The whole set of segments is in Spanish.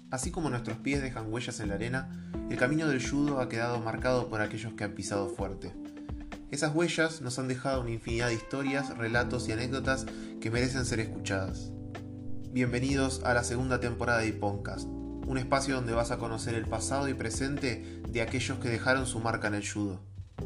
Así como nuestros pies dejan huellas en la arena, el camino del judo ha quedado marcado por aquellos que han pisado fuerte. Esas huellas nos han dejado una infinidad de historias, relatos y anécdotas que merecen ser escuchadas. Bienvenidos a la segunda temporada de Iponcast, un espacio donde vas a conocer el pasado y presente de aquellos que dejaron su marca en el judo.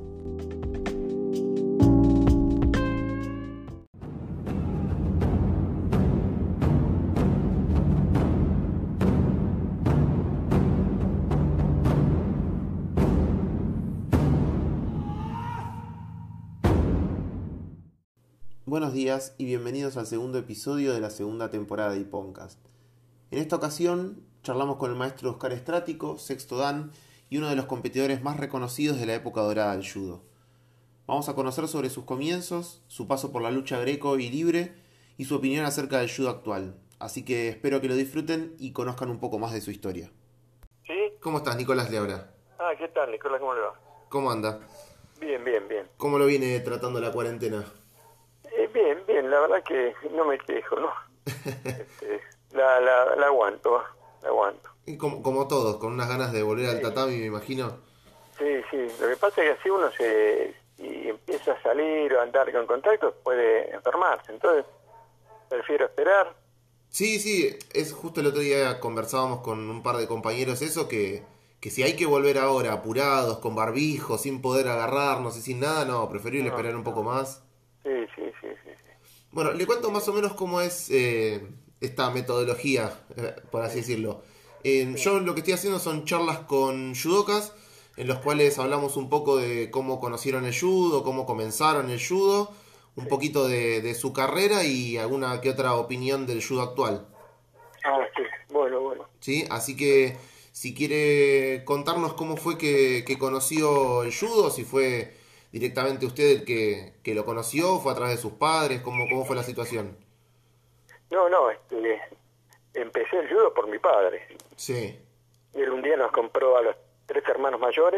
Buenos días y bienvenidos al segundo episodio de la segunda temporada de Iponcast. En esta ocasión charlamos con el maestro Oscar Estrático, sexto dan y uno de los competidores más reconocidos de la época dorada del judo. Vamos a conocer sobre sus comienzos, su paso por la lucha greco y libre y su opinión acerca del judo actual. Así que espero que lo disfruten y conozcan un poco más de su historia. ¿Sí? ¿Cómo estás, Nicolás Leabra? ¿Qué tal, Nicolás? ¿Cómo le va? ¿Cómo anda? Bien. ¿Cómo lo viene tratando la cuarentena? Bien, la verdad que no me quejo, ¿no? La aguanto. Y como todos, con unas ganas de volver al tatami, me imagino. Sí, lo que pasa es que así uno y empieza a salir o a andar con contactos puede enfermarse, entonces prefiero esperar. Sí, es justo el otro día conversábamos con un par de compañeros eso, que si hay que volver ahora apurados, con barbijo, sin poder agarrarnos y sin nada, no, preferible esperar un poco más. Sí. Bueno, le cuento más o menos cómo es esta metodología, por así decirlo. Yo lo que estoy haciendo son charlas con judokas, en los cuales hablamos un poco de cómo conocieron el judo, cómo comenzaron el judo, un poquito de su carrera y alguna que otra opinión del judo actual. Sí, bueno. ¿Sí? Así que si quiere contarnos cómo fue que conoció el judo, si fue directamente usted el que lo conoció, fue a través de sus padres, cómo fue la situación. No, empecé el judo por mi padre. Sí. Y él un día nos compró a los 3 hermanos mayores,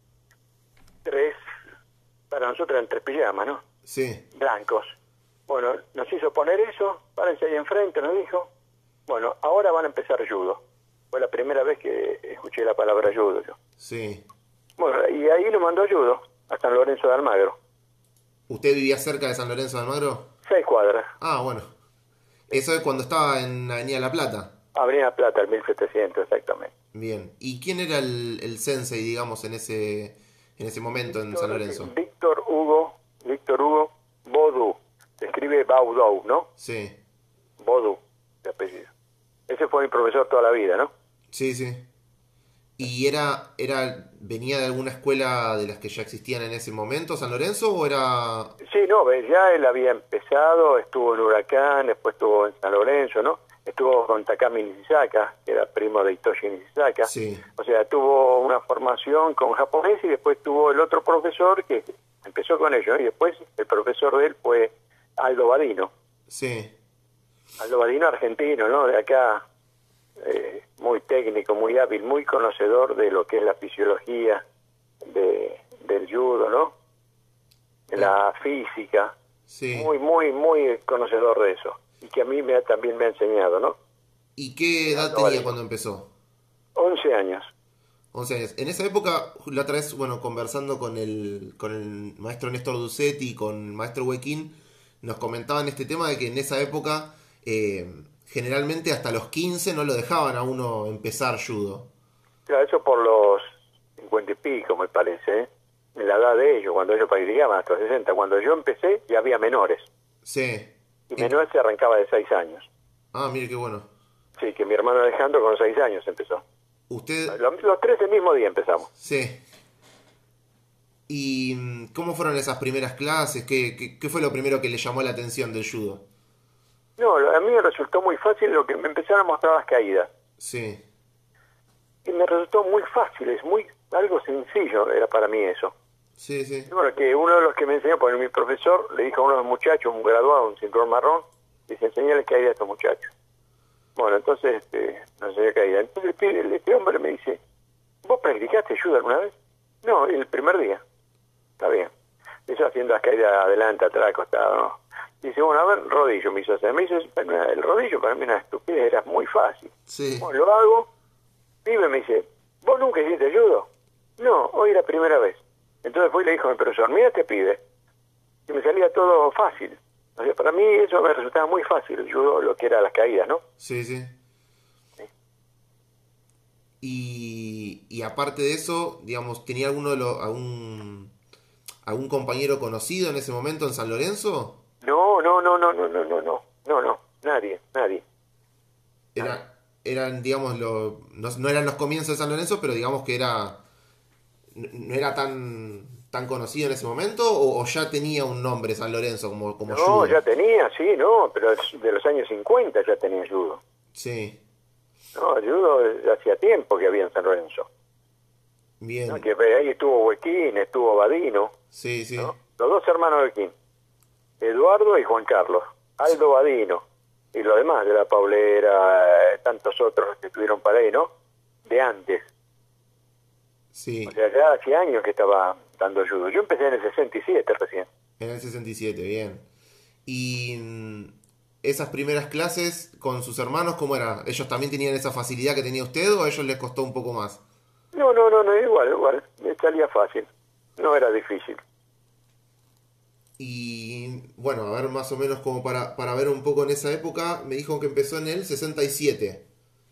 para nosotros eran 3 pijamas, ¿no? Sí. Blancos. Bueno, nos hizo poner eso, párense ahí enfrente, nos dijo. Bueno, ahora van a empezar judo. Fue la primera vez que escuché la palabra judo yo. Sí. Bueno, y ahí lo mandó a judo, a San Lorenzo de Almagro. ¿Usted vivía cerca de San Lorenzo de Almagro? 6 cuadras. Bueno. Eso es cuando estaba en Avenida La Plata. Avenida Plata, el 1700, exactamente. Bien. ¿Y quién era el sensei, digamos, en ese momento en San Lorenzo? Víctor Hugo Bodou. Se escribe Baudou, ¿no? Sí. Bodou, de apellido. Ese fue mi profesor toda la vida, ¿no? Sí. ¿Y venía de alguna escuela de las que ya existían en ese momento, San Lorenzo, o era...? Sí, ya él había empezado, estuvo en Huracán, después estuvo en San Lorenzo, ¿no? Estuvo con Takami Nishizaka, que era primo de Hitoshi Nishizaka. Sí. O sea, tuvo una formación con japonés y después tuvo el otro profesor que empezó con ellos, ¿no? Y después el profesor de él fue Aldo Badino. Sí. Aldo Badino, argentino, ¿no? De acá, muy técnico, muy hábil, muy conocedor de lo que es la fisiología del judo, ¿no? De la física. Sí. Muy conocedor de eso. Y que a mí también me ha enseñado, ¿no? ¿Y qué edad tenía cuando empezó? 11 años. 11 años. En esa época, la otra vez, conversando con el maestro Néstor Ducetti y con el maestro Huequín, nos comentaban este tema de que en esa época, generalmente hasta los 15 no lo dejaban a uno empezar judo. Claro, eso por los 50 y pico, me parece, ¿eh? En la edad de ellos, cuando ellos practicaban hasta los 60. Cuando yo empecé, ya había menores. Sí. Y menores se arrancaba de 6 años. Mire qué bueno. Sí, que mi hermano Alejandro con 6 años empezó. ¿Usted? Los 3 el mismo día empezamos. Sí. ¿Y cómo fueron esas primeras clases? ¿Qué fue lo primero que le llamó la atención del judo? No, a mí me resultó muy fácil lo que me empezaron a mostrar las caídas. Sí. Y me resultó muy fácil, algo sencillo era para mí eso. Sí. Y bueno, que uno de los que me enseñó, porque mi profesor le dijo a uno de los muchachos, un graduado, un cinturón marrón, dice, enseñale caída a estos muchachos. Bueno, entonces nos enseñó caída. Entonces este hombre me dice, ¿vos practicaste judo alguna vez? No, el primer día. Está bien. Eso haciendo las caídas adelante, atrás, acostado, ¿no? Dice, bueno, a ver, rodillo me hizo hacer. Me dice, el rodillo para mí era una estupidez, era muy fácil. Sí. Bueno, lo hago, pibe me dice, ¿vos nunca hiciste judo? No, hoy era la primera vez. Entonces fue y le dijo a mi profesor, mira este pibe. Y me salía todo fácil. O sea, para mí eso me resultaba muy fácil, el judo, lo que era las caídas, ¿no? Sí. Y aparte de eso, digamos, ¿tenía alguno de los, algún compañero conocido en ese momento en San Lorenzo? No, nadie. Eran, digamos, no eran los comienzos de San Lorenzo, pero digamos que no era tan conocido en ese momento, o ya tenía un nombre San Lorenzo como No, judo. ya tenía, sí, no, pero de los años 50 ya tenía judo. Sí, No, el judo hacía tiempo que había en San Lorenzo. bien. ¿No? Que ahí estuvo Huequín, estuvo Badino, Sí. ¿no? Los dos hermanos de Huequín, Eduardo y Juan Carlos, Aldo Badino, y los demás de la Paulera, tantos otros que estuvieron para ahí, ¿no? De antes. Sí, O sea, ya hace años que estaba dando judo. Yo empecé en el 67 recién. en el 67, bien. Y esas primeras clases con sus hermanos, ¿cómo era? ¿Ellos también tenían esa facilidad que tenía usted o a ellos les costó un poco más? No, igual, me salía fácil. No era difícil. Y bueno, a ver más o menos como para ver un poco en esa época, me dijo que empezó en el 67.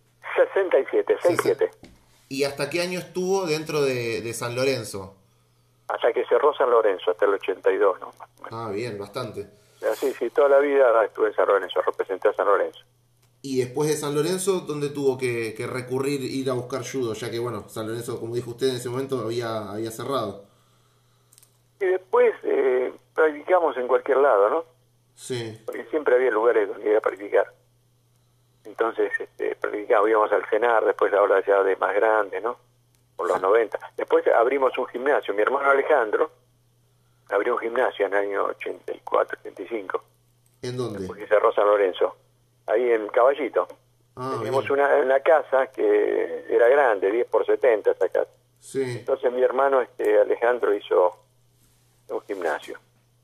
67, 67. ¿Y hasta qué año estuvo dentro de San Lorenzo? Hasta que cerró San Lorenzo, hasta el 82, ¿no? Ah, bien, bastante. Sí, toda la vida estuve en San Lorenzo, representé a San Lorenzo. Y después de San Lorenzo, ¿dónde tuvo que recurrir, ir a buscar judo? Ya que, bueno, San Lorenzo, como dijo usted, en ese momento había cerrado. Y después practicamos en cualquier lado, ¿no? Sí, Porque siempre había lugares donde ir a practicar. Entonces practicábamos, íbamos al cenar, después ahora ya de más grande, ¿no? Por los 90. Después abrimos un gimnasio. Mi hermano Alejandro abrió un gimnasio en el año 84, 85. ¿en dónde? Porque cerró San Lorenzo. Ahí en Caballito. Ah, Teníamos bien. una casa que era grande, 10 por 70 esa casa. Sí, Entonces mi hermano Alejandro hizo un gimnasio.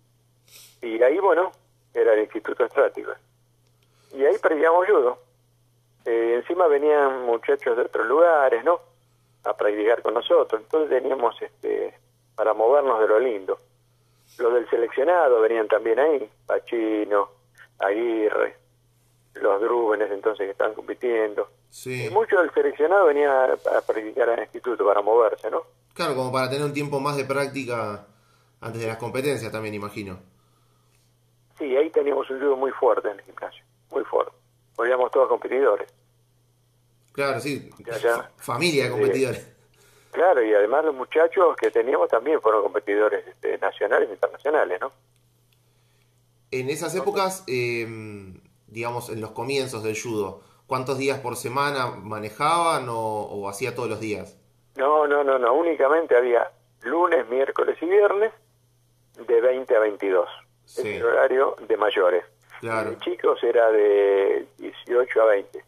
Y ahí, bueno, era el Instituto Estrático. Y ahí practicamos judo. Encima venían muchachos de otros lugares, ¿no? A practicar con nosotros. Entonces teníamos para movernos de lo lindo. Los del seleccionado venían también ahí. Pachino, Aguirre, los Drúbenes entonces que estaban compitiendo. sí. Y muchos del seleccionado venían a practicar en el instituto para moverse, ¿no? Claro, como para tener un tiempo más de práctica antes de las competencias también, imagino. Sí, ahí teníamos un judo muy fuerte en el gimnasio, muy fuerte. Éramos todos competidores. Claro, sí. Ya. Familia de competidores. Claro, y además los muchachos que teníamos también fueron competidores nacionales e internacionales, ¿no? En esas épocas, digamos, en los comienzos del judo, ¿cuántos días por semana manejaban o hacía todos los días? No, únicamente había lunes, miércoles y viernes de 20 a 22. Sí. Es el horario de mayores. Claro. Y de chicos era de 18 a 20.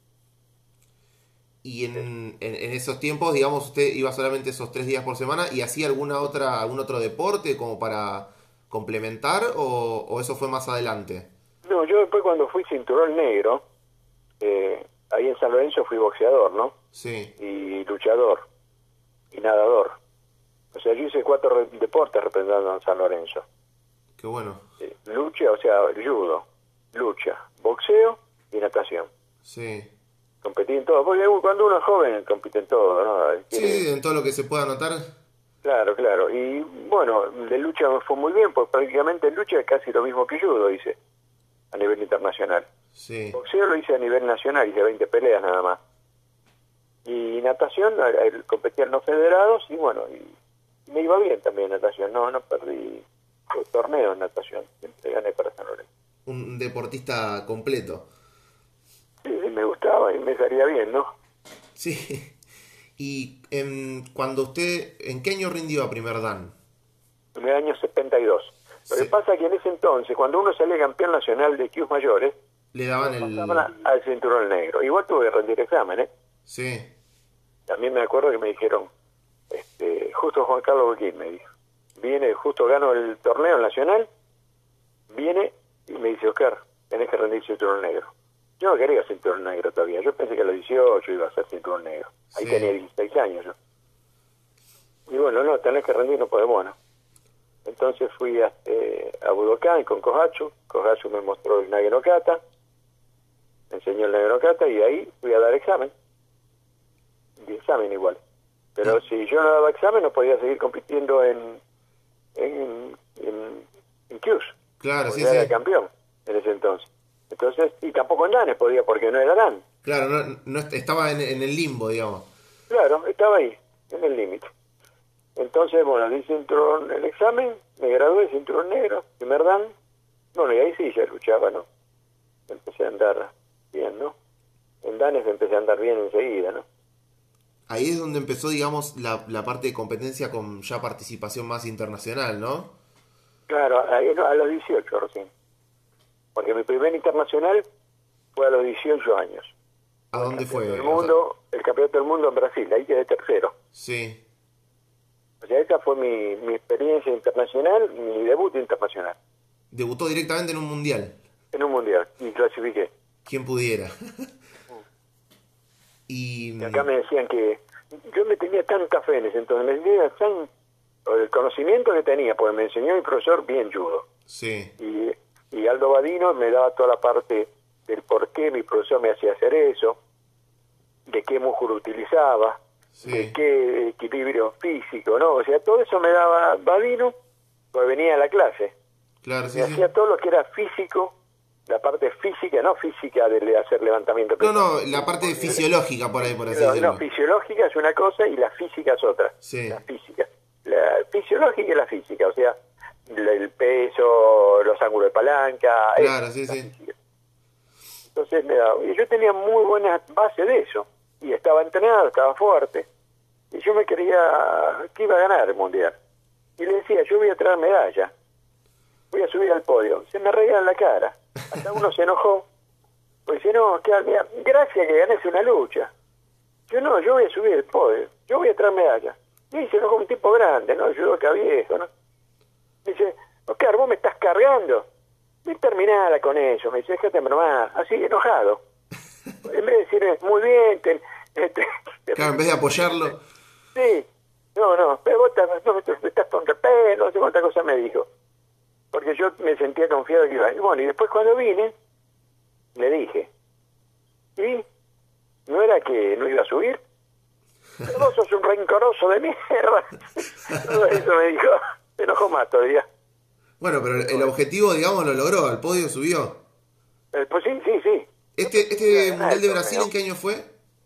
Y en esos tiempos, digamos, usted iba solamente esos 3 días por semana y hacía algún otro deporte como para complementar o eso fue más adelante. No, yo después cuando fui cinturón negro, ahí en San Lorenzo fui boxeador, ¿no? Sí, Y luchador y nadador. O sea, yo hice 4 deportes representando a San Lorenzo. qué bueno. Lucha, o sea, judo, lucha, boxeo y natación. Sí. Competí en todo, porque cuando uno es joven compite en todo, ¿no? Sí, en todo lo que se pueda anotar. Claro. Y bueno, de lucha me fue muy bien, porque prácticamente en lucha es casi lo mismo que judo hice a nivel internacional. Sí. Boxeo lo hice a nivel nacional, hice 20 peleas nada más. Y natación, competía en los federados y bueno, y me iba bien también en natación, no perdí torneos en natación, siempre gané para San Lorenzo. Un deportista completo. Sí, me gustaba y me salía bien, ¿no? Sí. Y cuando usted, ¿en qué año rindió a primer dan? En el año 72. Lo que Sí. pasa es que en ese entonces, cuando uno salía campeón nacional de Qs mayores, Le daban pasaban al cinturón negro. Igual tuve que rendir exámenes. Sí. También me acuerdo que me dijeron, justo Juan Carlos Boquín me dijo, viene, justo gano el torneo nacional, viene y me dice, Oscar, tenés que rendir cinturón negro. Yo no quería cinturón negro todavía. Yo pensé que a los 18 iba a ser cinturón negro. Ahí Sí. tenía 16 años yo. Y bueno, no, tenés que rendir, no podés, bueno. Entonces fui a Budokan con Kohatsu. Kohatsu me mostró el Nage no Kata. Me enseñó el Nage no Kata y ahí fui a dar examen. Y examen igual. Pero si yo no daba examen no podía seguir compitiendo en Kyus. Claro, Porque sí, era sí. campeón en ese entonces. Entonces, y tampoco en Danes podía porque no era Dan. Claro, no estaba en el limbo, digamos. Claro, estaba ahí, en el límite. Entonces, bueno, di cinturón el examen, me gradué de cinturón negro, primer Dan. Bueno, y ahí sí ya luchaba, ¿no? Empecé a andar bien, ¿no? En Danes empecé a andar bien enseguida, ¿no? Ahí es donde empezó, digamos, la parte de competencia con ya participación más internacional, ¿no? Claro, ahí, no, a los 18 recién. Porque mi primer internacional fue a los 18 años. ¿A dónde fue? El mundo, el campeonato del mundo en Brasil, ahí quedé tercero. Sí. O sea, esa fue mi experiencia internacional, mi debut internacional, Debutó directamente en un mundial. en un mundial, y clasifiqué. Quien pudiera. Y Y acá me decían que yo me tenía tanta fe en ese entonces, me tenía tan, o el conocimiento que tenía, porque me enseñó mi profesor bien judo. sí, Y Aldo Badino me daba toda la parte del por qué mi profesor me hacía hacer eso, de qué músculo utilizaba, sí. de qué equilibrio físico, ¿no? O sea, todo eso me daba Badino, pues venía a la clase. Claro, sí, Me sí. hacía todo lo que era físico, la parte física, no física de hacer levantamiento. No, la parte fisiológica por ahí, por así No, decirlo. fisiológica es una cosa y la física es otra. Sí. La física. La fisiológica y la física, o sea, el peso, los ángulos de palanca. Claro, eso, sí, la sí. física. Entonces, y yo tenía muy buena base de eso. Y estaba entrenado, estaba fuerte. Y yo me creía que iba a ganar el mundial. Y le decía, yo voy a traer medalla. Voy a subir al podio. Se me reía en la cara. Hasta uno se enojó. Pues dice, no, mira, gracias que ganes una lucha. Yo voy a subir el podio. Yo voy a traer medalla. Y se enojó un tipo grande, ¿no? Yo acá viejo, ¿no? Dice, Oscar, vos me estás cargando. Y terminala con eso. Me dice, déjate nomás. Así, enojado. En vez de decirme, muy bien, Claro, en vez de apoyarlo. sí, no, pero vos estás con repelo, no sé cuánta cosa me dijo. Porque yo me sentía confiado que iba. Y bueno, y después cuando vine, le dije, ¿y no era que no iba a subir? Pero vos sos un rencoroso de mierda. Todo eso me dijo, se enojó más todavía. Bueno, pero el objetivo, digamos, lo logró. Al podio subió. Pues sí. ¿Este Mundial de Brasil en qué año fue?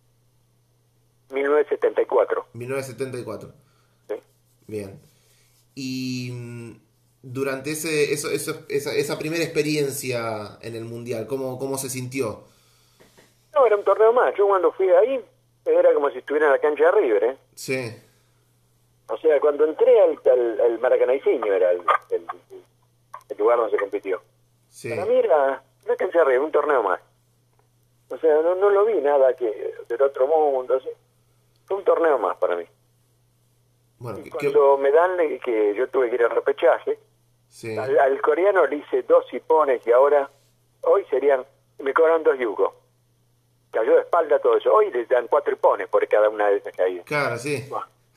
1974. 1974. ¿Sí? Bien. Y durante esa primera experiencia en el Mundial, ¿cómo se sintió? No, era un torneo más. Yo cuando fui ahí, era como si estuviera en la cancha de River, ¿eh? Sí, O sea, cuando entré al Maracanaicinho era el lugar donde se compitió. sí. Para mí era una cancha de River, un torneo más. O sea, no lo vi nada que del otro mundo. ¿Sí? Fue un torneo más para mí. Bueno, Y cuando me dan que yo tuve que ir al repechaje, sí. al coreano le hice 2 hipones y ahora, hoy me cobran 2 yugos. Cayó de espalda todo eso. Hoy les dan 4 hipones por cada una de esas caídas. Claro, sí.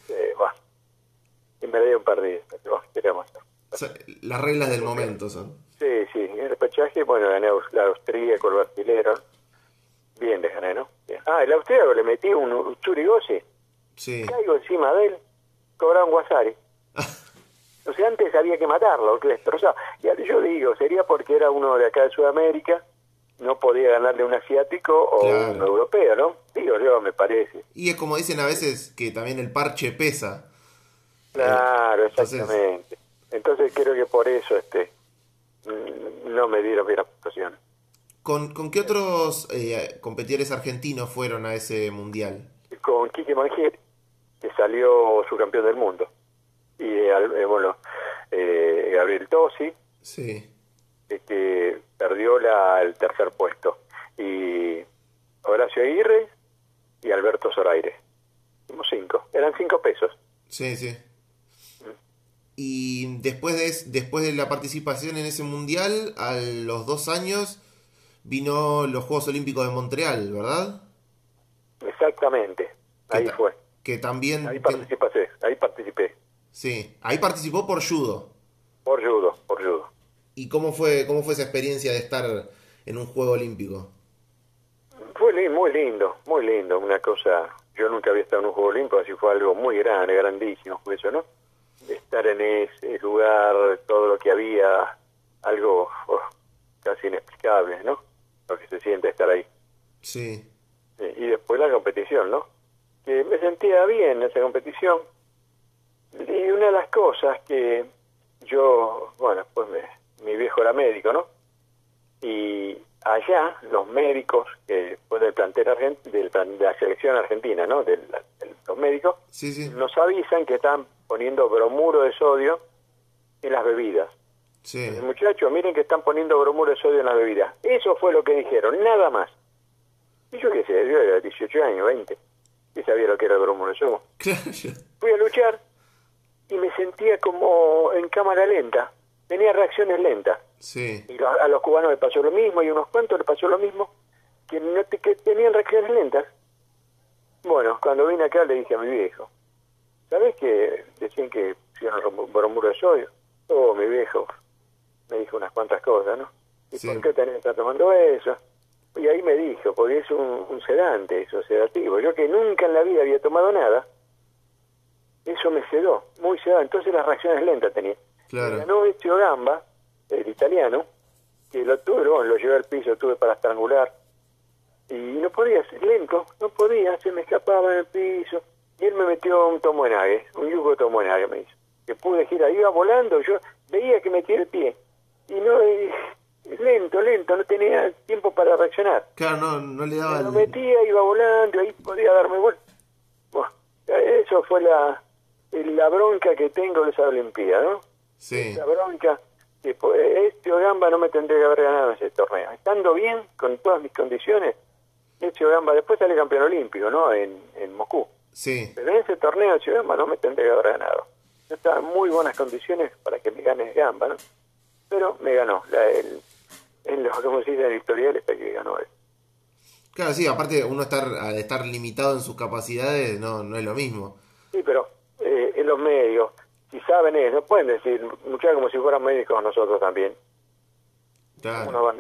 Y me dio un par de... queríamos hacer. O sea, las reglas del momento son. Sí, en el repechaje, bueno, gané la austríaco, el brasilero. Bien le gané, ¿no? Bien. El austríaco le metí un churigosi. Sí. Caigo encima de él, cobraba un guasari. O sea, antes había que matarlo, que le destrozaba. Y yo digo, sería porque era uno de acá de Sudamérica, no podía ganarle un asiático o Claro. un europeo, ¿no? Digo yo, me parece. Y es como dicen a veces que también el parche pesa. Claro, Entonces- exactamente. Entonces creo que por eso no me dieron bien la puntuación. ¿Con qué otros competidores argentinos fueron a ese mundial? Con Quique Mangieri, que salió subcampeón del mundo. Y Gabriel Tosi, Sí. que perdió el tercer puesto. Y Horacio Aguirre y Alberto Zoraire. Fuimos 5. Eran 5 pesos. Sí, sí. Y después de la participación en ese mundial, a los 2 años, vino los Juegos Olímpicos de Montreal, ¿verdad? Exactamente, ahí fue. Que también... Ahí participé. Sí, ahí participó por judo. Por judo. ¿Y cómo fue esa experiencia de estar en un Juego Olímpico? Fue muy lindo, una cosa, yo nunca había estado en un Juego Olímpico, así fue algo muy grande, grandísimo, fue eso, ¿no? Estar en ese lugar, todo lo que había, algo casi inexplicable, ¿no? Lo que se siente estar ahí. Sí. Y después la competición, ¿no? Que me sentía bien en esa competición. Y una de las cosas que yo, bueno, pues mi viejo era médico, ¿no? Y allá los médicos, pues del plantel de la selección argentina, ¿no? Los médicos, Sí. nos avisan que están poniendo bromuro de sodio en las bebidas. Sí. Muchachos, miren que están poniendo bromuro de sodio en las bebidas. Eso fue lo que dijeron, nada más. Y yo qué sé, yo era 18 años, 20, y sabía lo que era el bromuro de sodio. Claro. Fui a luchar y me sentía como en cámara lenta, tenía reacciones lentas. Sí. Y a los cubanos les pasó lo mismo, y a unos cuantos les pasó lo mismo, que tenían reacciones lentas. Bueno, cuando vine acá le dije a mi viejo, ¿sabés que decían que hicieron bromuro de sodio? Oh, mi viejo me dijo unas cuantas cosas, ¿no? ¿Y Sí. por qué tenés que estar tomando eso? Y ahí me dijo, porque es un sedante, es un sedativo. Yo que nunca en la vida había tomado nada, eso me sedó, muy sedado. Entonces las reacciones lentas tenía. Claro. Me ganó Ezio Gamba, el italiano, que lo llevé al piso, tuve para estrangular. Y no podía, lento, no podía, se me escapaba en el piso. Y él me metió un tomoenage, un yugo tomoenage me hizo. Que pude girar, iba volando, yo veía que metía el pie. Y lento, no tenía tiempo para reaccionar. Claro, no le daba Lo metía, iba volando, ahí podía darme vuelta. Bueno, eso fue la bronca que tengo de esa Olimpiada, ¿no? Sí. La bronca que Ezio Gamba no me tendría que haber ganado en ese torneo. Estando bien, con todas mis condiciones, Ezio Gamba después sale campeón olímpico, ¿no? En Moscú. Sí. Pero en ese torneo Ezio Gamba no me tendría que haber ganado. Yo estaba en muy buenas condiciones para que me gane Gamba, ¿no? Pero me ganó. Como se dice en el historial, está que ganó él. Claro, sí, aparte uno al estar limitado en sus capacidades no es lo mismo. Sí, pero en los medios, si saben eso, no pueden decir, muchachos, como si fueran médicos nosotros también. Claro.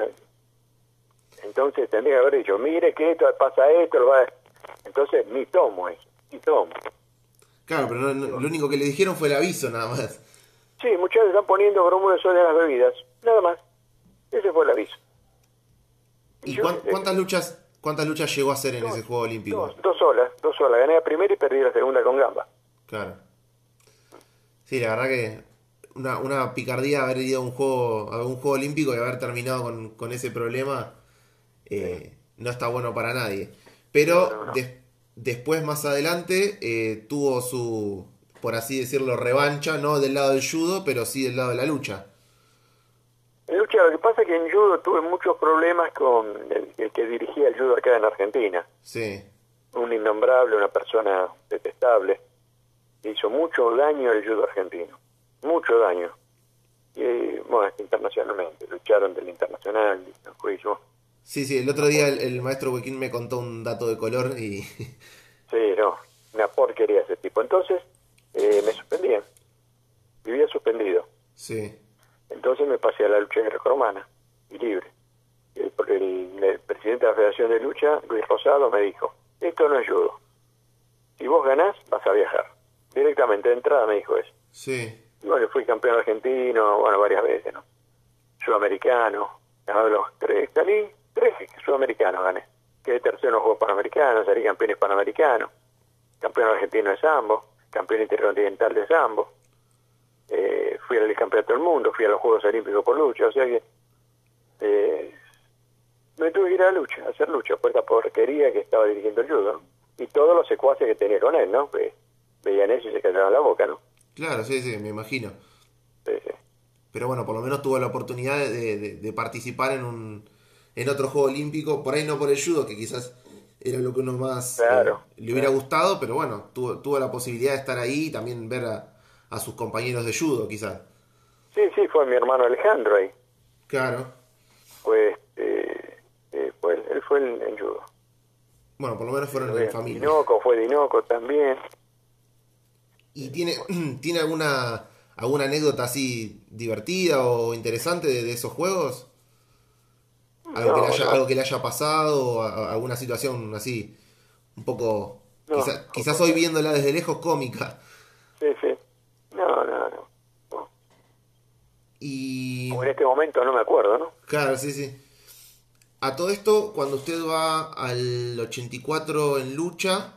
Entonces tendría que haber dicho, mire que esto pasa esto, entonces ni tomo eso, ni tomo. Claro, pero lo único que le dijeron fue el aviso nada más. Sí, muchachos están poniendo bromuro de sodio en las bebidas, nada más. Ese fue el aviso. ¿Y cuántas luchas llegó a hacer en ese Juego Olímpico? Dos solas. Gané la primera y perdí la segunda con Gamba. Claro. Sí, la verdad que una picardía haber ido a un juego olímpico y haber terminado con ese problema no está bueno para nadie. Pero No. después, más adelante, tuvo su, por así decirlo, revancha, no del lado del judo, pero sí del lado de la lucha. En lucha, lo que pasa es que en judo tuve muchos problemas con el que dirigía el judo acá en Argentina. Sí. Un innombrable, una persona detestable. Hizo mucho daño al judo argentino. Mucho daño. Y, bueno, internacionalmente. Lucharon del internacional, en juicio. Sí, el otro día el maestro Huequín me contó un dato de color y... Sí, no, una porquería ese tipo. Entonces, me suspendían. Vivía suspendido. Sí. Entonces me pasé a la lucha grecorromana y libre. El presidente de la Federación de Lucha, Luis Rosado, me dijo, esto no es judo. Si vos ganás, vas a viajar. Directamente de entrada me dijo eso. Sí. Y bueno, fui campeón argentino, varias veces, ¿no? Sudamericano, gané los tres sudamericanos gané. Quedé tercero en los Juegos Panamericanos, salí campeón hispanoamericano, campeón argentino de sambo, campeón intercontinental de sambo. Fui al campeonato del mundo, fui a los Juegos Olímpicos por lucha, o sea que me tuve que ir a la lucha, a hacer lucha, por esta porquería que estaba dirigiendo el judo, ¿no? Y todos los secuaces que tenía con él, ¿no? Veían eso y se callaban la boca, ¿no? Claro, sí, me imagino. Sí. Pero bueno, por lo menos tuvo la oportunidad de participar en otro Juego Olímpico, por ahí no por el judo, que quizás era lo que uno más le hubiera gustado, pero bueno, tuvo la posibilidad de estar ahí y también ver a sus compañeros de judo, quizás. Sí, fue mi hermano Alejandro ahí. Claro. Pues fue en judo. Bueno, por lo menos fueron en familia. Dinoco fue Dinoco también. ¿Y tiene alguna anécdota así divertida o interesante de esos juegos? Algo que le haya pasado, o alguna situación así, un poco, quizás hoy viéndola desde lejos, cómica. Sí. No. Y... O en este momento no me acuerdo, ¿no? Claro, sí. A todo esto, cuando usted va al 84 en lucha,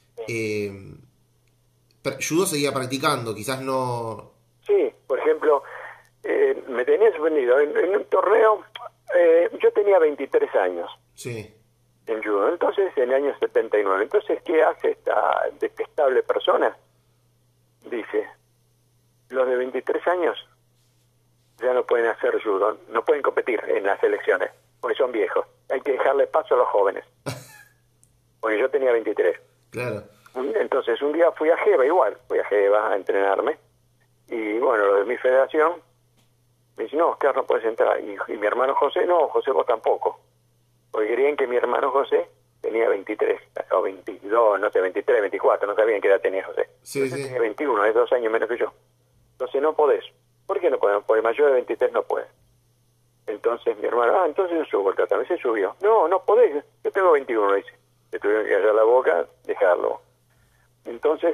judo seguía practicando, quizás no... Sí, por ejemplo, me tenía sorprendido. En un torneo, yo tenía 23 años. Sí. En judo, entonces en el año 79. Entonces, ¿qué hace esta detestable persona? Dice, los de 23 años ya no pueden hacer judo, no pueden competir en las elecciones, porque son viejos. Hay que dejarle paso a los jóvenes. Porque yo tenía 23. Claro. Entonces un día fui a Jeva a entrenarme, y bueno, los de mi federación me dicen, no, Oscar, no puedes entrar. Y mi hermano José, no, José, vos tampoco. Porque creían que mi hermano José tenía 23, o 22, no sé, 23, 24, no sabían qué edad tenía José. Sí. Tenía 21, es 2 años menos que yo. Entonces no podés. ¿Por qué no podemos? Porque mayor de 23 no puede. Entonces mi hermano, entonces yo subo el tatami, se subió. No podés, yo tengo 21, dice. Le tuvieron que callar la boca, dejarlo. Entonces,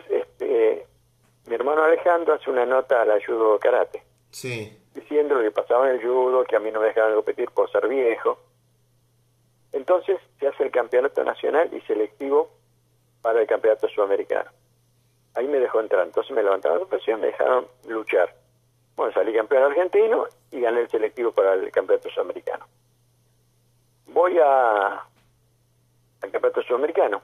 mi hermano Alejandro hace una nota al judo karate. Sí. Diciendo lo que pasaba en el judo, que a mí no me dejaban competir por ser viejo. Entonces se hace el campeonato nacional y selectivo para el campeonato sudamericano. Ahí me dejó entrar, entonces me levantaron la presión, me dejaron luchar. Bueno, salí campeón argentino y gané el selectivo para el campeonato sudamericano. Voy al campeonato sudamericano.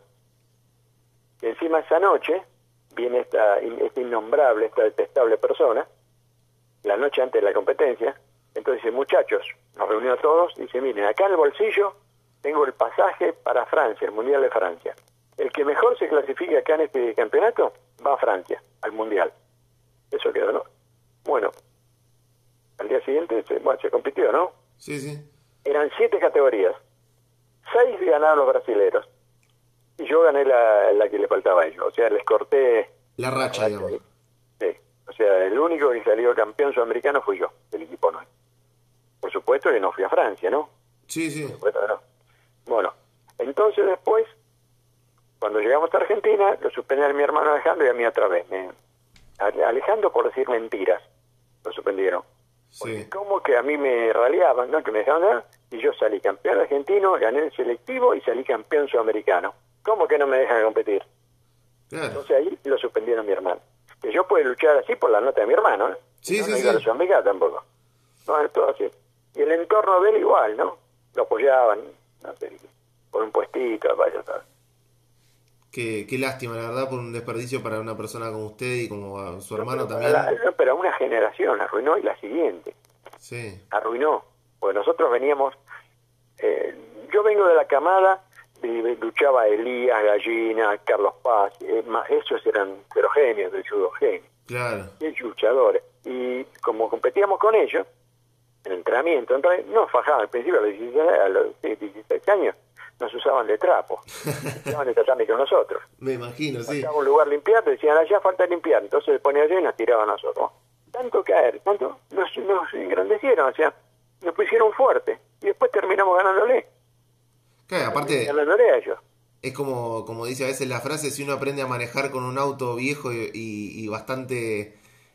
Y encima esa noche viene esta innombrable, esta detestable persona, la noche antes de la competencia. Entonces dice, muchachos, nos reunió a todos y dice, miren, acá en el bolsillo tengo el pasaje para Francia, el Mundial de Francia. El que mejor se clasifique acá en este campeonato va a Francia, al Mundial. Eso quedó, ¿no? Bueno, al día siguiente se compitió, ¿no? Sí. Eran 7 categorías. 6 ganaron los brasileros. Y yo gané la que le faltaba a ellos. O sea, les corté... La racha, digamos. Sí. O sea, el único que salió campeón sudamericano fui yo, del equipo no. Por supuesto que no fui a Francia, ¿no? Sí. Por supuesto que no. Bueno, entonces después, cuando llegamos a Argentina, lo suspendieron a mi hermano Alejandro y a mí otra vez. Alejandro por decir mentiras, lo suspendieron. Sí. Como que a mí me raleaban, ¿no? Que me dejaban ganar, y yo salí campeón argentino, gané el selectivo y salí campeón sudamericano. ¿Cómo que no me dejan competir? Claro. Entonces ahí lo suspendieron a mi hermano. Que yo puedo luchar así por la nota de mi hermano, ¿no? Sí. No iba a la sudamericana tampoco. No, todo así. Y el entorno de él igual, ¿no? Lo apoyaban, no sé, por un puestito, vaya, ¿sabes? Qué lástima, la verdad, por un desperdicio para una persona como usted y como a su hermano pero también. Pero una generación arruinó, y la siguiente. Sí. Arruinó. Pues nosotros veníamos... yo vengo de la camada, luchaba Elías, Gallina, Carlos Paz, esos eran pero genios del judo, genios. Claro. Y luchadores. Y como competíamos con ellos, en entrenamiento, entonces nos fajaban. Al principio, a los 16 años, nos usaban de trapo. Usaban de tatami con nosotros. Me imagino, sí. Faltaba un lugar limpiar, decían, allá falta limpiar. Entonces se ponía allá y nos tiraban a nosotros. Tanto caer, tanto nos engrandecieron, o sea, nos pusieron fuerte. Y después terminamos ganándole. Claro, aparte, ganándole a ellos. es como dice a veces la frase, si uno aprende a manejar con un auto viejo y bastante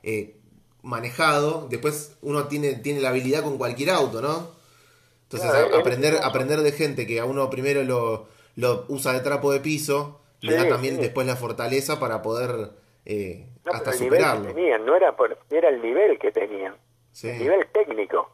manejado, después uno tiene la habilidad con cualquier auto, ¿no? Entonces Claro, aprender de gente que a uno primero lo usa de trapo de piso, le da también después la fortaleza para poder hasta el superarlo. nivel que tenían, no era el nivel que tenían, Sí. el nivel técnico.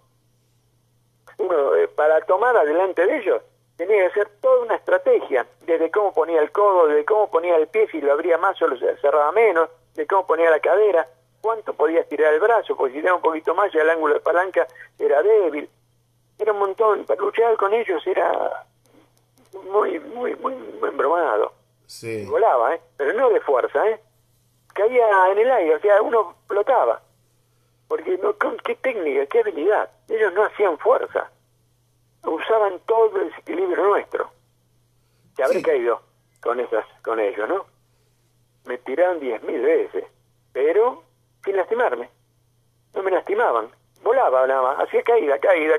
Uno, para tomar adelante de ellos, tenía que hacer toda una estrategia, desde cómo ponía el codo, desde cómo ponía el pie, si lo abría más o lo cerraba menos, de cómo ponía la cadera, cuánto podía estirar el brazo, porque si tiraba un poquito más ya el ángulo de palanca era débil. Era un montón, para luchar con ellos era muy embromado. Sí. Volaba, pero no de fuerza, caía en el aire, o sea, uno flotaba. Porque qué técnica, qué habilidad. Ellos no hacían fuerza. Usaban todo el desequilibrio nuestro. que habré Sí. caído con ellos, ¿no? Me tiraron 10.000 veces, pero sin lastimarme. No me lastimaban. Volaba nada más, hacía caída.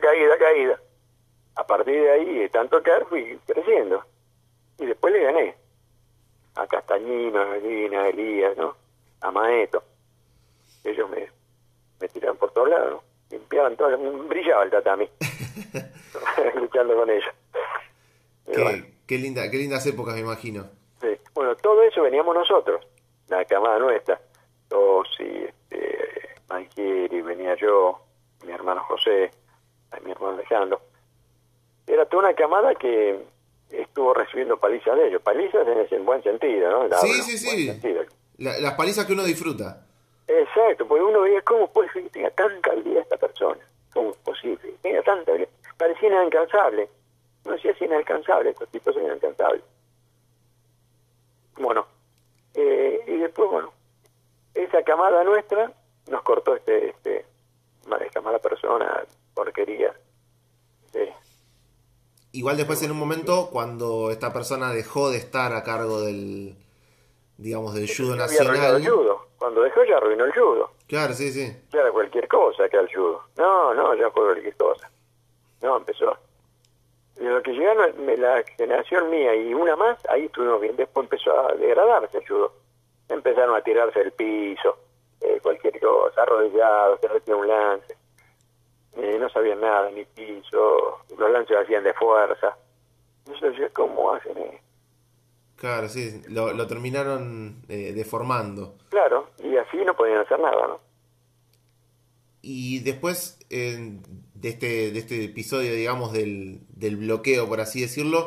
A partir de ahí, de tanto caer, fui creciendo. Y después le gané. A Castañino, a Medina, a Elías, ¿no? A Maeto. Ellos me tiraban por todos lados, ¿no? Limpiaban todo, brillaba el tatami. Luchando con ellos. Pero bueno, Qué lindas épocas, me imagino. sí. Bueno, todo eso veníamos nosotros, la camada nuestra. Tosi, Mangieri, venía yo, mi hermano José, mi hermano Alejandro. Era toda una camada que estuvo recibiendo palizas de ellos. Palizas en ese buen sentido, ¿no? Sí, Buen sí. sentido. Las palizas que uno disfruta. Exacto, porque uno veía cómo puede ser que tenga tanta habilidad esta persona. ¿Cómo es posible? Tenga tanta habilidad. Parecía inalcanzable. No sé si inalcanzable, estos tipos son inalcanzables. Bueno, y después, bueno, esa camada nuestra nos cortó esta mala persona, porquería. Sí. Igual después en un momento, cuando esta persona dejó de estar a cargo del, digamos, del judo Ya había arruinado el nacional. judo. Cuando dejó ya arruinó el judo. Claro, sí. Ya era cualquier cosa que el judo. No, ya fue cualquier cosa. No, empezó. De lo que llegaron la generación mía y una más, ahí estuvimos bien. Después empezó a degradarse el judo. Empezaron a tirarse del piso, cualquier cosa, arrodillados, se retira un lance. No sabían nada, ni piso, los lances lo hacían de fuerza. Yo decía, ¿cómo hacen esto? Claro, sí. Lo terminaron deformando. Claro, y así no podían hacer nada, ¿no? Y después de este episodio, digamos, del bloqueo, por así decirlo,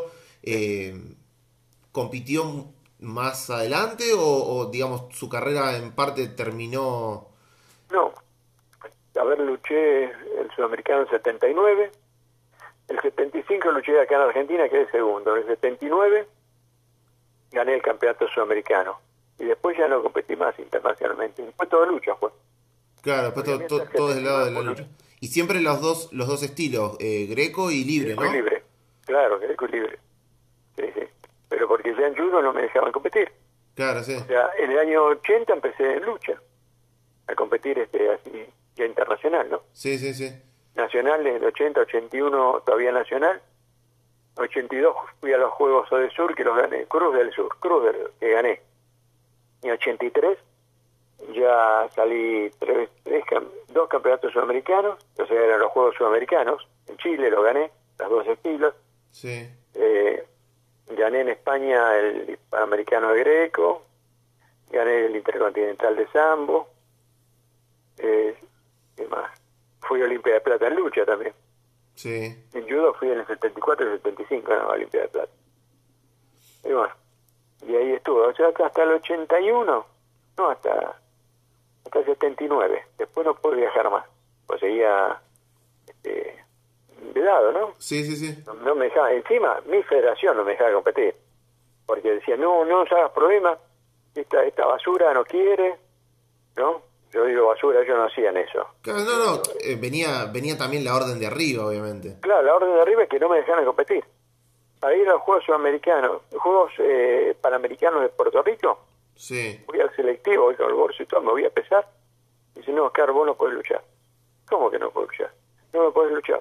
¿compitió más adelante o, digamos, su carrera en parte terminó? No, a ver, luché el sudamericano en 79, el 75 luché acá en Argentina, que es el segundo, en el 79 gané el campeonato sudamericano y después ya no competí más internacionalmente, después todo lucha fue. Claro, después todo del lado de la lucha. Y siempre los dos estilos, greco y libre, Greco ¿no? y libre, claro, greco y libre. Sí. Pero porque ya en judo no me dejaban competir. Claro, sí. O sea, en el año 80 empecé en lucha, a competir así, ya internacional, ¿no? Sí. Nacional en el 80, 81 todavía nacional. 82 fui a los Juegos del Sur, que los gané, que gané. Y 83 ya salí dos campeonatos sudamericanos, o sea, eran los Juegos Sudamericanos. En Chile los gané, los dos estilos. Sí. Gané en España el Panamericano de Greco, gané el Intercontinental de Sambo. ¿Qué más? Fui a Olimpia de Plata en lucha también. Sí. En judo fui en el 74 y el 75 a la Olimpia de Plata. Y bueno, y ahí estuve. O sea, hasta el 81, no, hasta el 79. Después no pude viajar más. Pues seguía vedado, ¿no? Sí. No me dejaba. Encima, mi federación no me dejaba competir. Porque decía, no os hagas problema, esta basura no quiere, ¿no? Yo digo basura, ellos no hacían eso. Claro, no. Venía también la orden de arriba, obviamente. Claro, la orden de arriba es que no me dejaran competir. Para ir a los Juegos Sudamericanos, Juegos Panamericanos de Puerto Rico, Sí. voy al selectivo, voy con el bolso y todo, me voy a pesar. Dice, no, Oscar, vos no podés luchar. ¿Cómo que no puedo luchar? No podés luchar.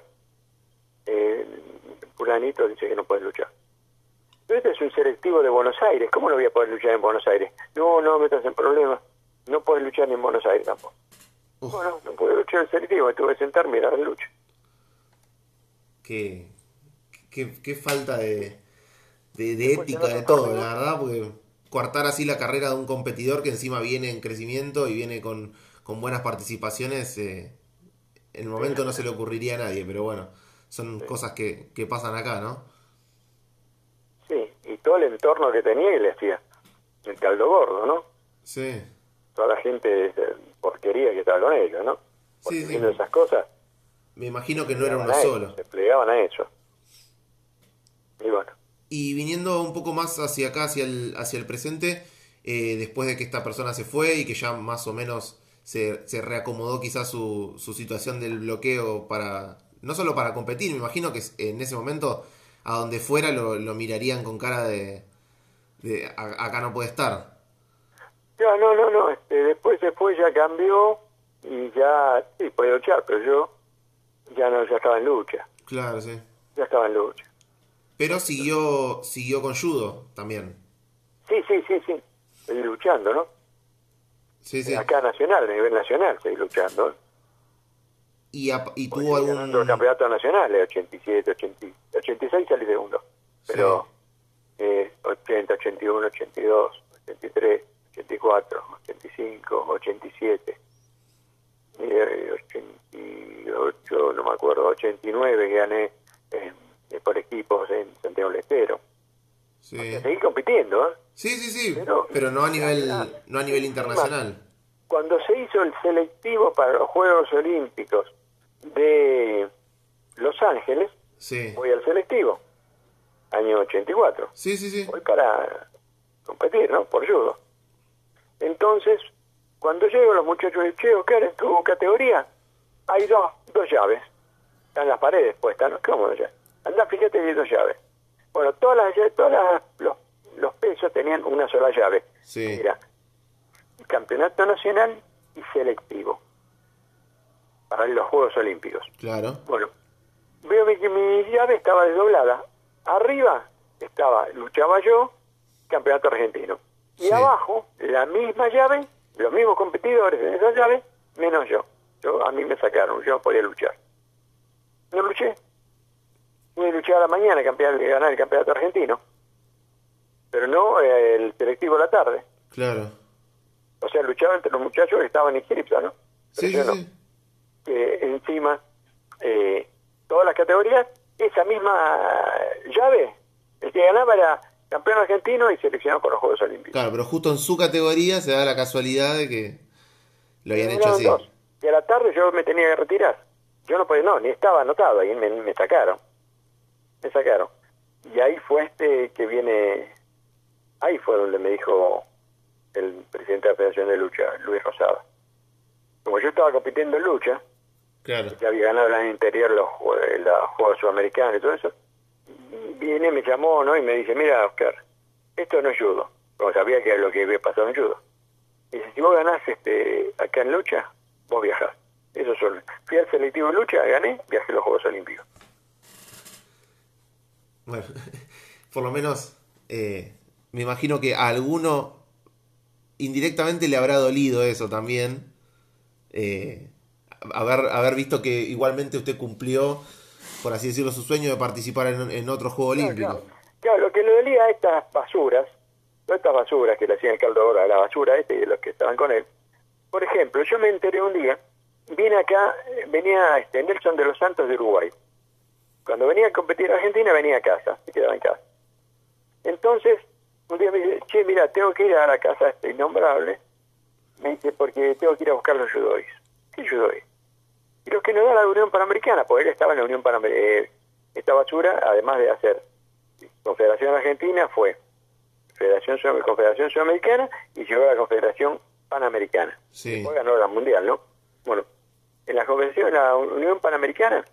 Fulanito dice que no podés luchar. Pero este es un selectivo de Buenos Aires, ¿cómo no voy a poder luchar en Buenos Aires? No metas en problemas, no podés luchar ni en Buenos Aires tampoco. Uf. Bueno, no pude luchar en el selectivo, me tuve que sentar, mirar la lucha. Qué falta de Después ética, en de otro todo, torneo, la verdad, porque coartar así la carrera de un competidor que encima viene en crecimiento y viene con buenas participaciones, en el momento no se le ocurriría a nadie, pero bueno, son cosas que pasan acá, ¿no? sí, y todo el entorno que tenía y le hacía el caldo gordo, ¿no? Sí. Toda la gente porquería que estaba con ellos, ¿no? Porque Sí. viendo esas cosas, Me imagino que no era uno plegaban a solo. eso, se plegaban a eso. Y bueno, Y viniendo un poco más hacia acá, hacia el presente, después de que esta persona se fue y que ya más o menos se reacomodó quizás su situación del bloqueo para no solo para competir, me imagino que en ese momento a donde fuera lo mirarían con cara de acá no puede estar. Ya, no, después se fue, ya cambió y ya, sí, podía luchar, pero yo ya estaba en lucha. Claro, sí. Ya estaba en lucha. Pero siguió con judo también. Sí. Seguí luchando, ¿no? Sí. Acá nacional, a nivel nacional, seguí luchando. Y tuvo algún... Ganando el campeonato nacional, 87, 86 salí segundo. Pero 80, 81, 82, 83, 84, 85, 87, 88, no me acuerdo, 89 gané por equipos en Santiago del Estero. Sí. O sea, seguí compitiendo, ¿eh? Sí. Pero no a nivel internacional. Cuando se hizo el selectivo para los Juegos Olímpicos de Los Ángeles, voy al selectivo, año 84. Sí. Voy para competir, ¿no? Por judo. Entonces, cuando llego, los muchachos dicen, che, Oscar, en tu categoría hay dos llaves. Están las paredes puestas, ¿no? ¿Cómo ya? Andá, fíjate que hay dos llaves. Bueno, los pesos tenían una sola llave. Sí. Mira, campeonato nacional y selectivo para los Juegos Olímpicos. Claro. Bueno, veo que mi llave estaba desdoblada. Arriba luchaba yo, campeonato argentino. Y abajo, la misma llave, los mismos competidores en esa llave, menos yo. A mí me sacaron, yo no podía luchar. No luché. Pude luchar a la mañana, ganar el campeonato argentino. Pero no el selectivo a la tarde. Claro. O sea, luchaba entre los muchachos que estaban inscriptos, ¿no? Pero yo no. Encima, todas las categorías, esa misma llave, el que ganaba era campeón argentino y seleccionado por los Juegos Olímpicos. Claro, pero justo en su categoría se da la casualidad de que lo habían hecho así. Y a la tarde yo me tenía que retirar. Yo no podía, ni estaba anotado, ahí me sacaron. Me sacaron. Y ahí fue ahí fue donde me dijo el presidente de la Federación de Lucha, Luis Rosada. Como yo estaba compitiendo en lucha, claro, ya había ganado el año anterior los Juegos Sudamericanos y todo eso, viene, me llamó, ¿no? Y me dice, mira, Oscar, esto no es judo. Como sabía que era lo que había pasado en judo. Y dice, si vos ganás acá en lucha, vos viajás. Eso solo. Fui al selectivo de lucha, gané, viajé a los Juegos Olímpicos. Bueno, por lo menos me imagino que a alguno indirectamente le habrá dolido eso también. Haber visto que igualmente usted cumplió, por así decirlo, su sueño de participar en otro Juego Olímpico. Claro, lo que le dolía a estas basuras que le hacían el caldo ahora a la basura y de los que estaban con él. Por ejemplo, yo me enteré un día, venía Nelson de los Santos de Uruguay. Cuando venía a competir en Argentina, venía a casa, se quedaba en casa. Entonces, un día me dice, che, mira, tengo que ir a la casa innombrable. Me dice, porque tengo que ir a buscar los judois. ¿Qué judois? Y los que nos da la Unión Panamericana, porque él estaba en la Unión Panamericana. Esta basura, además de hacer Confederación Argentina, fue Confederación Sudamericana y llegó a la Confederación Panamericana. Sí. Después ganó la Mundial, ¿no? Bueno, en la Unión Panamericana,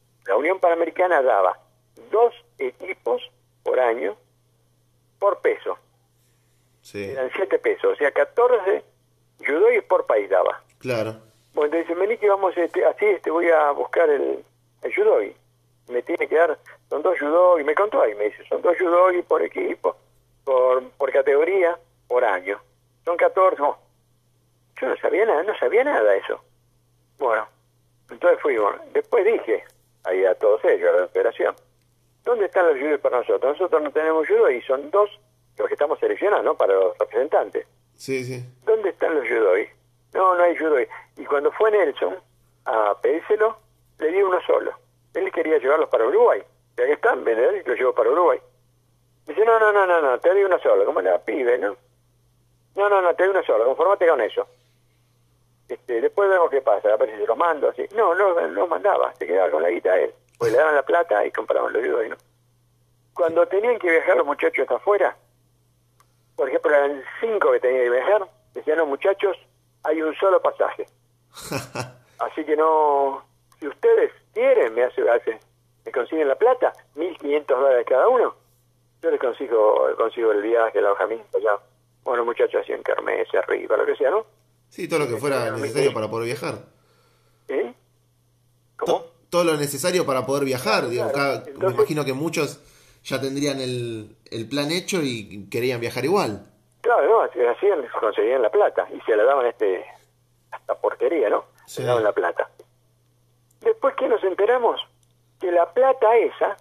daba 2 equipos por año por peso. Sí. Eran 7 pesos, o sea, 14 judois por país daba. Claro. Bueno, entonces vení que vamos voy a buscar el judoi. Me tiene que dar, son 2 judoi, me contó ahí, me dice, son 2 judoi por equipo, por categoría, por año. Son 14, no. Yo no sabía nada de eso. Bueno, entonces fuimos. Después dije ahí a todos ellos, a la federación, ¿dónde están los judoi para nosotros? Nosotros no tenemos judoi y son 2 los que estamos seleccionando, ¿no? Para los representantes. Sí. ¿Dónde están los judoi? No hay judoi. Y cuando fue Nelson a pedírselo, le di uno solo. Él quería llevarlos para Uruguay. Ya que están, ¿verdad? Y los llevo para Uruguay. Dice, no, te doy uno solo. ¿Cómo la pibe, no? No, te doy uno solo. Conformate con eso. Después vemos qué pasa. A ver si se los mando, así. No los mandaba. Se quedaba con la guita él. Pues le daban la plata y compraban los judoi, ¿no? Cuando tenían que viajar los muchachos hasta afuera, por ejemplo, eran 5 que tenían que viajar, decían los muchachos, hay un solo pasaje. Así que no, si ustedes quieren, me hace me consiguen la plata, $1.500 cada uno, yo les consigo el viaje, el alojamiento, ya. Bueno, muchachos hacían kermés arriba, lo que sea, ¿no? Sí, todo lo que fuera necesario para poder viajar. ¿Eh? ¿Cómo? Todo lo necesario para poder viajar. Digo, Claro. me Entonces, imagino que muchos ya tendrían el plan hecho y querían viajar igual. claro, ¿no? Hacían, conseguían la plata y se la daban esta porquería, ¿no? Sí. Se daban la plata. Después que nos enteramos que la plata esa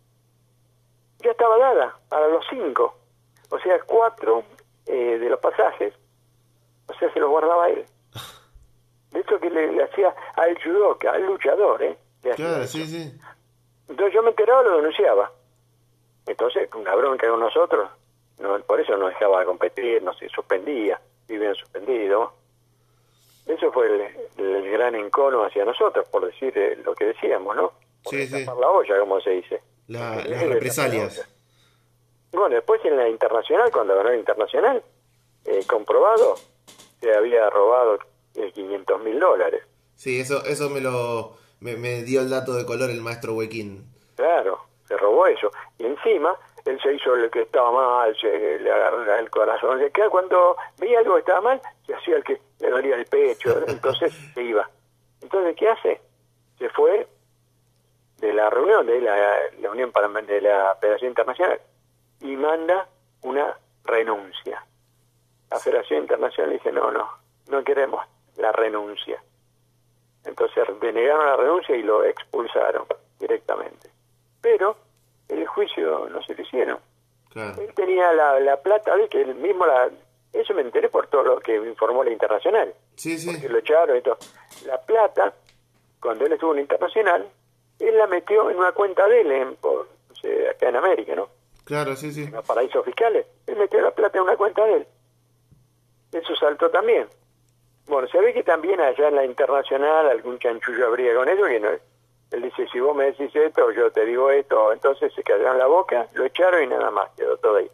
ya estaba dada para los 5, o sea, 4 de los pasajes, o sea, se los guardaba él. De hecho que le hacía al judoka, al luchador, le hacía Claro, eso. sí, sí. Entonces yo me enteraba, lo denunciaba. Entonces, una bronca con nosotros, no, por eso no dejaba de competir, no se suspendía, vivían suspendidos. Eso fue el gran encono hacia nosotros, por decir lo que decíamos, ¿no? Por Sí, sí. tapar la olla, como se dice. Las Tapar la represalias. olla. Bueno, después en la internacional, cuando ganó la internacional, comprobado, se había robado $500.000. Sí, eso me dio el dato de color el maestro Huequín. Claro, se robó eso. Y encima, él se hizo el que estaba mal, le agarró el corazón. Cuando veía algo que estaba mal, se hacía el que le dolía el pecho, entonces se iba. Entonces, ¿qué hace? Se fue de la reunión de la Unión de la Federación Internacional y manda una renuncia. La Federación Internacional dice, no queremos la renuncia. Entonces denegaron la renuncia y lo expulsaron directamente. Pero el juicio no se lo hicieron. Claro. Él tenía la plata, ¿ves? Que él mismo eso me enteré por todo lo que informó la Internacional. Sí, sí. Porque lo echaron y todo. La plata, cuando él estuvo en la Internacional, él la metió en una cuenta de él, no sé, acá en América, ¿no? Claro, sí, sí. En los paraísos fiscales. Él metió la plata en una cuenta de él. Eso saltó también. Bueno, se ve que también allá en la Internacional algún chanchullo habría con eso, que no, él dice, si vos me decís esto, yo te digo esto, entonces se callaron la boca, lo echaron y nada más, quedó todo ahí.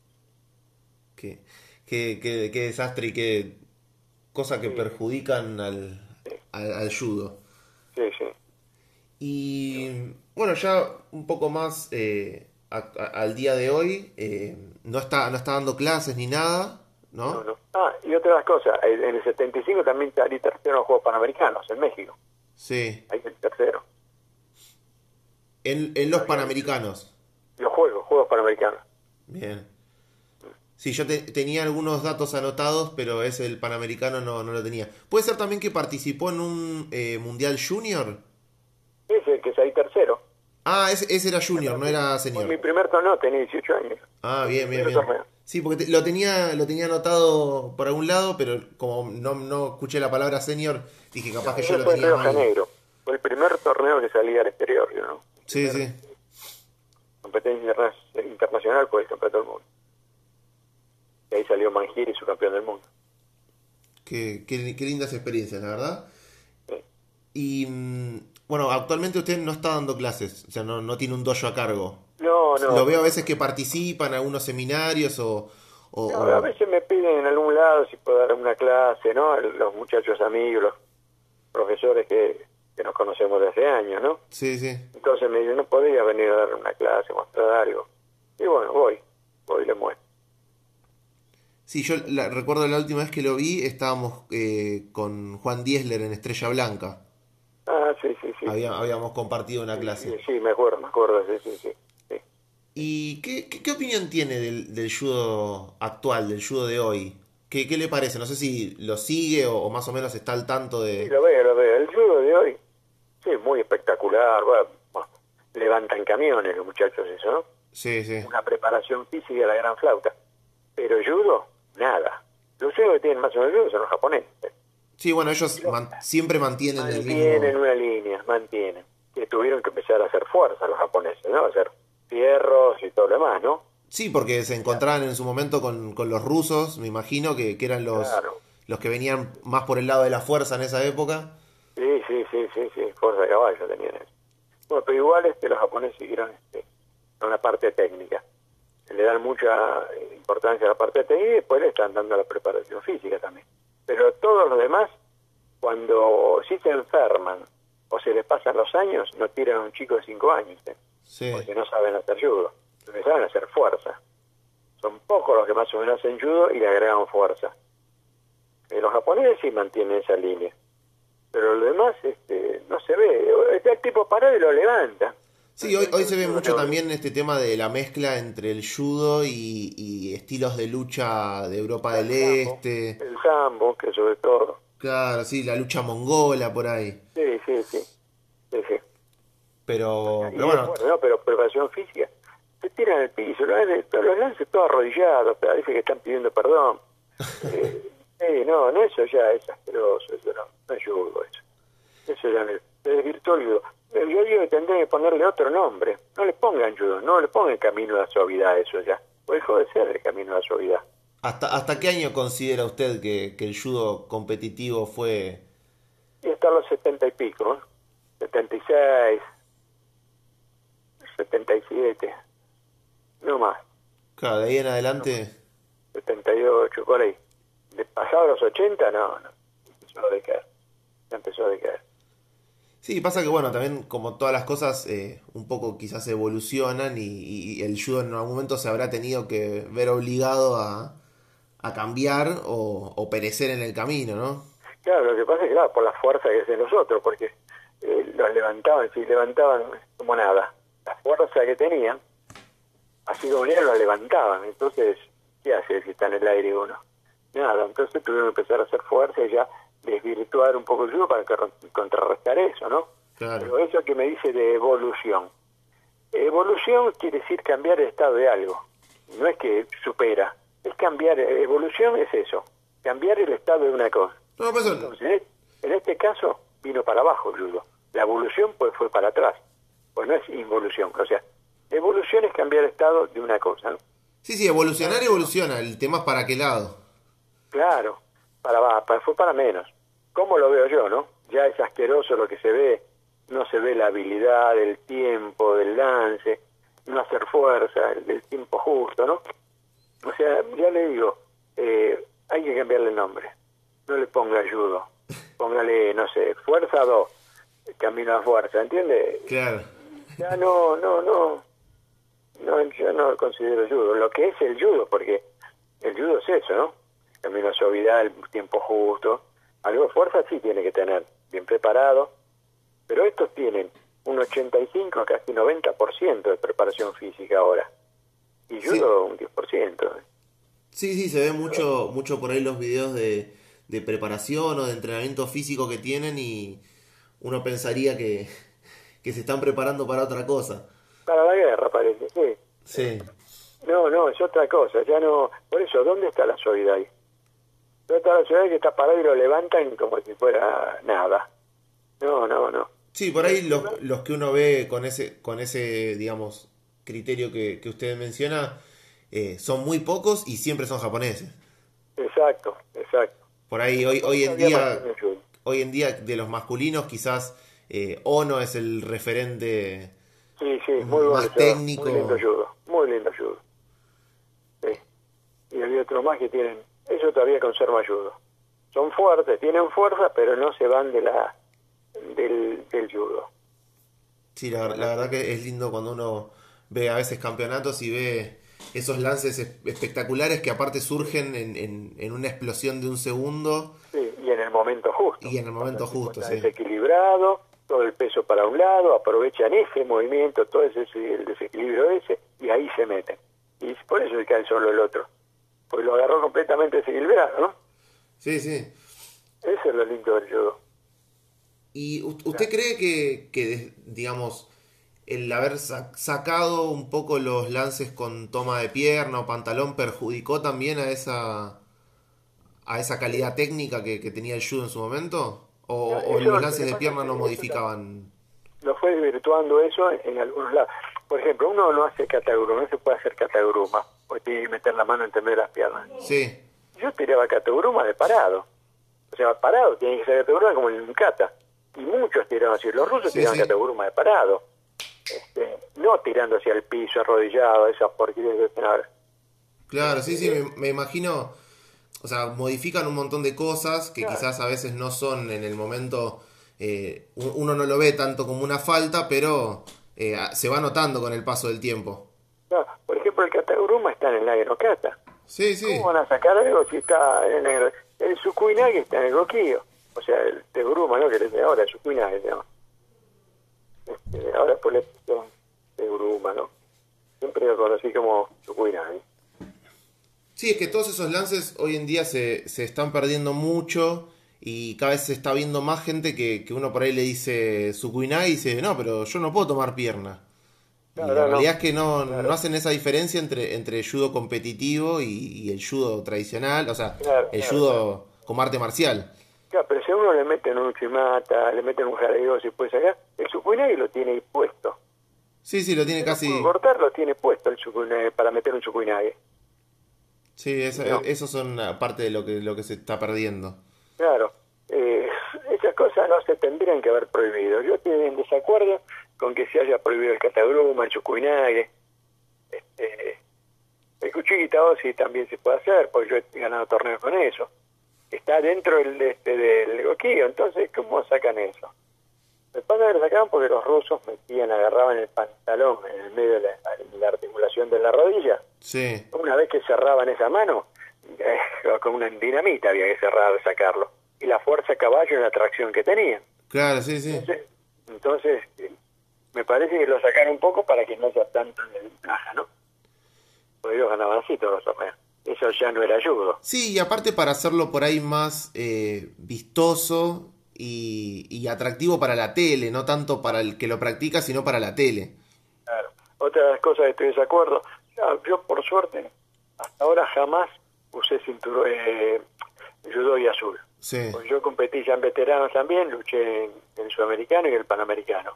Qué desastre y qué cosa que perjudican al judo. Sí, sí. Y bueno, ya un poco más al día de hoy, no está dando clases ni nada, ¿no? No. Ah, y otra de las cosas, en el 75 también salí tercero en los Juegos Panamericanos, en México. Sí. Ahí el tercero. En los Panamericanos. Los Juegos Panamericanos. Bien. Sí, yo tenía algunos datos anotados, pero ese el Panamericano no lo tenía. ¿Puede ser también que participó en un Mundial Junior? Ese que salí tercero. Ah, ese era Junior, no era Fue Senior. mi primer torneo, tenía 18 años. Ah, bien. Torneo. Sí, porque lo tenía anotado por algún lado, pero como no escuché la palabra Senior, dije capaz que yo lo Fue en tenía Río mal. Janeiro. Fue el primer torneo que salía al exterior, ¿no? Sí, sí. Competencia internacional por el campeonato del mundo. Y ahí salió Mangieri, su campeón del mundo. Qué lindas experiencias, la verdad. Sí. Y bueno, actualmente usted no está dando clases, o sea, no tiene un dojo a cargo. No. Lo veo a veces que participa en algunos seminarios o A veces me piden en algún lado si puedo dar una clase, ¿no? Los muchachos amigos, los profesores que nos conocemos desde hace años, ¿no? Sí, sí. Entonces me dicen, ¿no podría venir a dar una clase, mostrar algo? Y bueno, voy y le muestro. Sí, yo recuerdo la última vez que lo vi, estábamos con Juan Diesler en Estrella Blanca. Ah, sí. Habíamos compartido una clase. Sí, me acuerdo, sí. ¿Y qué opinión tiene del judo actual, del judo de hoy? ¿Qué le parece? No sé si lo sigue o más o menos está al tanto de... Sí, lo veo. El judo de hoy, sí, muy espectacular. Bueno, levantan camiones los muchachos, eso, ¿no? Sí. Una preparación física de la gran flauta. Pero judo, nada. Los únicos que tienen más o menos judo son los japoneses. Sí, bueno, ellos siempre mantienen el mismo... Mantienen una línea, que tuvieron que empezar a hacer fuerza los japoneses, ¿no? A hacer fierros y todo lo demás, ¿no? Sí, porque se encontraban en su momento con los rusos, me imagino, que eran Claro. los que venían más por el lado de la fuerza en esa época. Sí, fuerza de caballo tenían eso. Bueno, pero igual los japoneses siguieron con la parte técnica. Le dan mucha importancia a la parte técnica y después le están dando la preparación física también. Pero todos los demás, cuando sí se enferman o se les pasan los años, no tiran a un chico de 5 años, Sí. porque no saben hacer judo, lo que saben hacer fuerza. Son pocos los que más o menos hacen judo y le agregan fuerza. Los japoneses sí mantienen esa línea, pero lo demás no se ve. Está el tipo parado y lo levanta. Sí, hoy se ve mucho también este tema de la mezcla entre el judo y estilos de lucha de Europa del Este. El sambo, que sobre todo. Claro, sí, la lucha mongola por ahí. Sí. Pero Y bueno. no, pero preparación física. Se tiran al piso, los lances todos arrodillados, parece que están pidiendo perdón. No, eso ya es asqueroso, eso no es judo eso. Eso ya se desvirtuó el judo. Yo digo que tendría que ponerle otro nombre. No le pongan judo, no le pongan camino a la suavidad, eso ya. Pues dejó de ser el camino a la suavidad. ¿Hasta qué año considera usted que el judo competitivo fue? Y hasta los 70 y pico, ¿no? 76, 77, no más. Claro, de ahí en adelante. 78, por ahí. De pasado los 80, no. Empezó a decaer. Empezó a decaer. Sí, pasa que bueno, también como todas las cosas, un poco quizás evolucionan y el judo en algún momento se habrá tenido que ver obligado a cambiar o perecer en el camino, ¿no? Claro, lo que pasa es que, claro, por la fuerza que hacen los otros, porque los levantaban como nada. La fuerza que tenían, así como ellos los levantaban. Entonces, ¿qué hace si está en el aire uno? Nada, entonces tuvieron que empezar a hacer fuerza y ya desvirtuar un poco el judo para contrarrestar eso, ¿no? Claro. Pero eso que me dice de evolución. Evolución quiere decir cambiar el estado de algo. No es que supera, es cambiar. Evolución es eso, cambiar el estado de una cosa. No, pues, Entonces, en este caso, vino para abajo el judo. La evolución pues fue para atrás. Pues no es involución. O sea, evolución es cambiar el estado de una cosa, ¿no? sí, evolucionar evoluciona. El tema es para qué lado. Claro, fue para menos. ¿Cómo lo veo yo, no? Ya es asqueroso lo que se ve. No se ve la habilidad, el tiempo, del lance, no hacer fuerza, el tiempo justo, ¿no? O sea, ya le digo, hay que cambiarle el nombre. No le ponga judo. Póngale, no sé, fuerza 2, camino a fuerza, ¿entiende? Claro. Ya no, yo no considero judo. Lo que es el judo, porque el judo es eso, ¿no? Camino a suavidad, el tiempo justo. Algo de fuerza sí tiene que tener, bien preparado. Pero estos tienen un 85, casi 90% de preparación física ahora. Y judo un 10%. Sí, se ve mucho por ahí los videos de preparación o de entrenamiento físico que tienen y uno pensaría que se están preparando para otra cosa. Para la guerra parece, sí. Sí. No, es otra cosa, ya no. Por eso, ¿dónde está la suavidad ahí? ¿Dónde está la suavidad que está parado y lo levantan como si fuera nada? No. Sí, por ahí los que uno ve con ese digamos, criterio que usted menciona, son muy pocos y siempre son japoneses. Exacto. Por ahí hoy en día de los masculinos quizás Ono es el referente Sí, muy más bueno, técnico. Muy lindo judo. Sí. Y había otros más que tienen, eso todavía conserva judo. Son fuertes, tienen fuerza, pero no se van del judo. Sí, la verdad que es lindo cuando uno ve a veces campeonatos y ve esos lances espectaculares que aparte surgen en una explosión de un segundo. Sí, y en el momento justo. Está sí. Desequilibrado, todo el peso para un lado, aprovechan ese movimiento, todo el desequilibrio ese, y ahí se meten. Y por eso se cae solo el otro. Porque lo agarró completamente desequilibrado, ¿no? Sí. Eso es lo lindo del judo. ¿Y usted cree que digamos, el haber sacado un poco los lances con toma de pierna o pantalón perjudicó también a esa calidad técnica que tenía el judo en su momento? ¿O los lances de pierna no modificaban? Lo fue desvirtuando eso en algunos lados. Por ejemplo, uno no hace kataguruma, no se puede hacer kataguruma, porque tiene que meter la mano entre medio de las piernas. Sí. Yo tiraba kataguruma de parado. O sea, parado, tiene que ser kataguruma como en un kata. Y muchos tiraban así. Los rusos tiraban kataguruma de parado. No tirando hacia el piso, arrodillado, esas porquerías que hacen ahora. Claro, sí, me imagino. O sea, modifican un montón de cosas que quizás a veces no son en el momento uno no lo ve tanto como una falta, pero se va notando con el paso del tiempo. No, por ejemplo, el Kataguruma está en el Aguinocata. Sí, sí. ¿Cómo van a sacar algo si está en el Sucuinagui está en el Roquillo? O sea, el Teguruma, ¿no? Que le ahora el Sucuinagui se llama. Ahora por el Teguruma, ¿no? Siempre lo conocí como Sucuinagui. Sí, es que todos esos lances hoy en día se están perdiendo mucho y cada vez se está viendo más gente que uno por ahí le dice Sukuinai y dice, no, pero yo no puedo tomar pierna. Y Claro, la no, realidad es que no claro, hacen esa diferencia entre el judo competitivo y el judo tradicional, o sea, claro, el claro, claro. judo como arte marcial. Claro, pero si a uno le meten un Uchimata, le meten un Jareo, si puede sacar, el Sucuinagui lo tiene ahí puesto. Sí, sí, lo Si tiene no puede casi... cortar, lo tiene puesto el Sucuinagui para meter un Sucuinagui. Sí, No, esos son parte de lo que se está perdiendo. claro. Esas cosas no se tendrían que haber prohibido. Yo estoy en desacuerdo con que se haya prohibido el Catagruma, el Chucuinague. El Cuchiguitao sí también se puede hacer, porque yo he ganado torneos con eso. Está dentro del Goquillo, entonces, ¿cómo sacan eso? Me pasa que lo sacaban porque los rusos agarraban el pantalón en el medio de la articulación de la rodilla. Sí, Una vez que cerraban esa mano, con una dinamita había que sacarlo. Y la fuerza caballo y la tracción que tenían. claro, sí, sí. Entonces, me parece que lo sacaron un poco para que no haya tanta desventaja, ¿no? Porque ellos ganaban así todos los torneos. Eso ya no era judo. Sí, y aparte para hacerlo por ahí más vistoso y atractivo para la tele, no tanto para el que lo practica, sino para la tele. Claro. Otra de las cosas que estoy de desacuerdo, yo por suerte, hasta ahora jamás usé cinturón judo y azul. Sí, Pues yo competí ya en veteranos también, luché en el sudamericano y en el panamericano.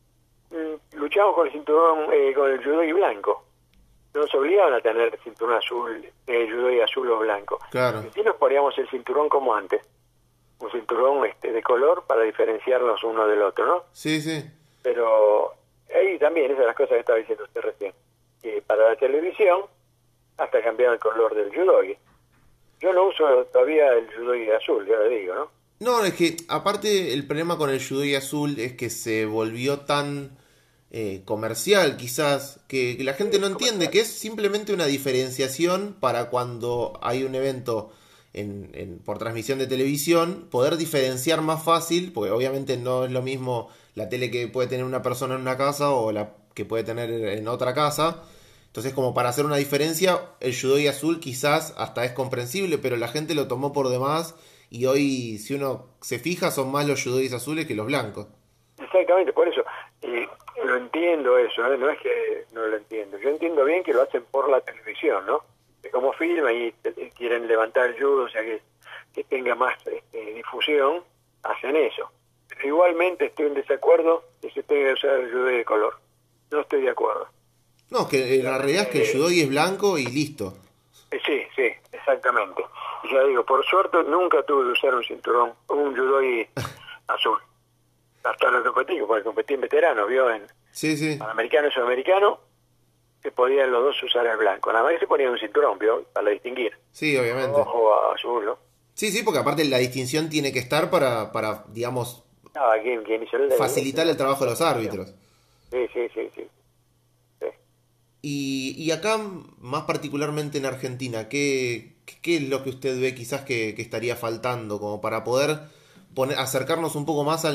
Luchamos con el cinturón, con el judo y blanco. No nos obligaban a tener cinturón azul, judo y azul o blanco. claro. Y sí nos poníamos el cinturón como antes, un cinturón de color para diferenciarnos uno del otro, ¿no? Sí, sí. Pero ahí también, esas son las cosas que estaba diciendo usted recién. Que para la televisión, hasta cambiar el color del judogi. Yo no uso todavía el judogi azul, ya le digo, ¿no? No, es que aparte el problema con el judo azul es que se volvió tan comercial quizás que la gente no entiende que es simplemente una diferenciación para cuando hay un evento por transmisión de televisión, poder diferenciar más fácil, porque obviamente no es lo mismo la tele que puede tener una persona en una casa o la que puede tener en otra casa. Entonces, como para hacer una diferencia, el judogi azul quizás hasta es comprensible, pero la gente lo tomó por demás y hoy, si uno se fija, son más los judogis azules que los blancos. Exactamente, por eso lo entiendo eso, no es que no lo entiendo. Yo entiendo bien que lo hacen por la televisión, ¿no? De cómo filman y quieren levantar el judo, o sea, que tenga más difusión, hacen eso. Pero igualmente estoy en desacuerdo que se tenga que usar el judo de color. No estoy de acuerdo. No, que la realidad es que el judogi es blanco y listo. Sí, sí, exactamente. Y ya digo, por suerte nunca tuve que usar un cinturón, un judogi azul. Hasta lo que competí, porque competí en veteranos, vio, en Sí, sí. panamericano y sudamericano, se podían los dos usar el blanco. Nada más que se ponían un cinturón, vio, para distinguir. Sí, obviamente. Rojo, azul, ¿no? Sí, sí, porque aparte la distinción tiene que estar para digamos, Ah, ¿quién hizo facilitar el trabajo de los árbitros. Sí, sí, sí, sí. Sí. Y acá, más particularmente en Argentina, ¿qué es lo que usted ve quizás que estaría faltando como para poder acercarnos un poco más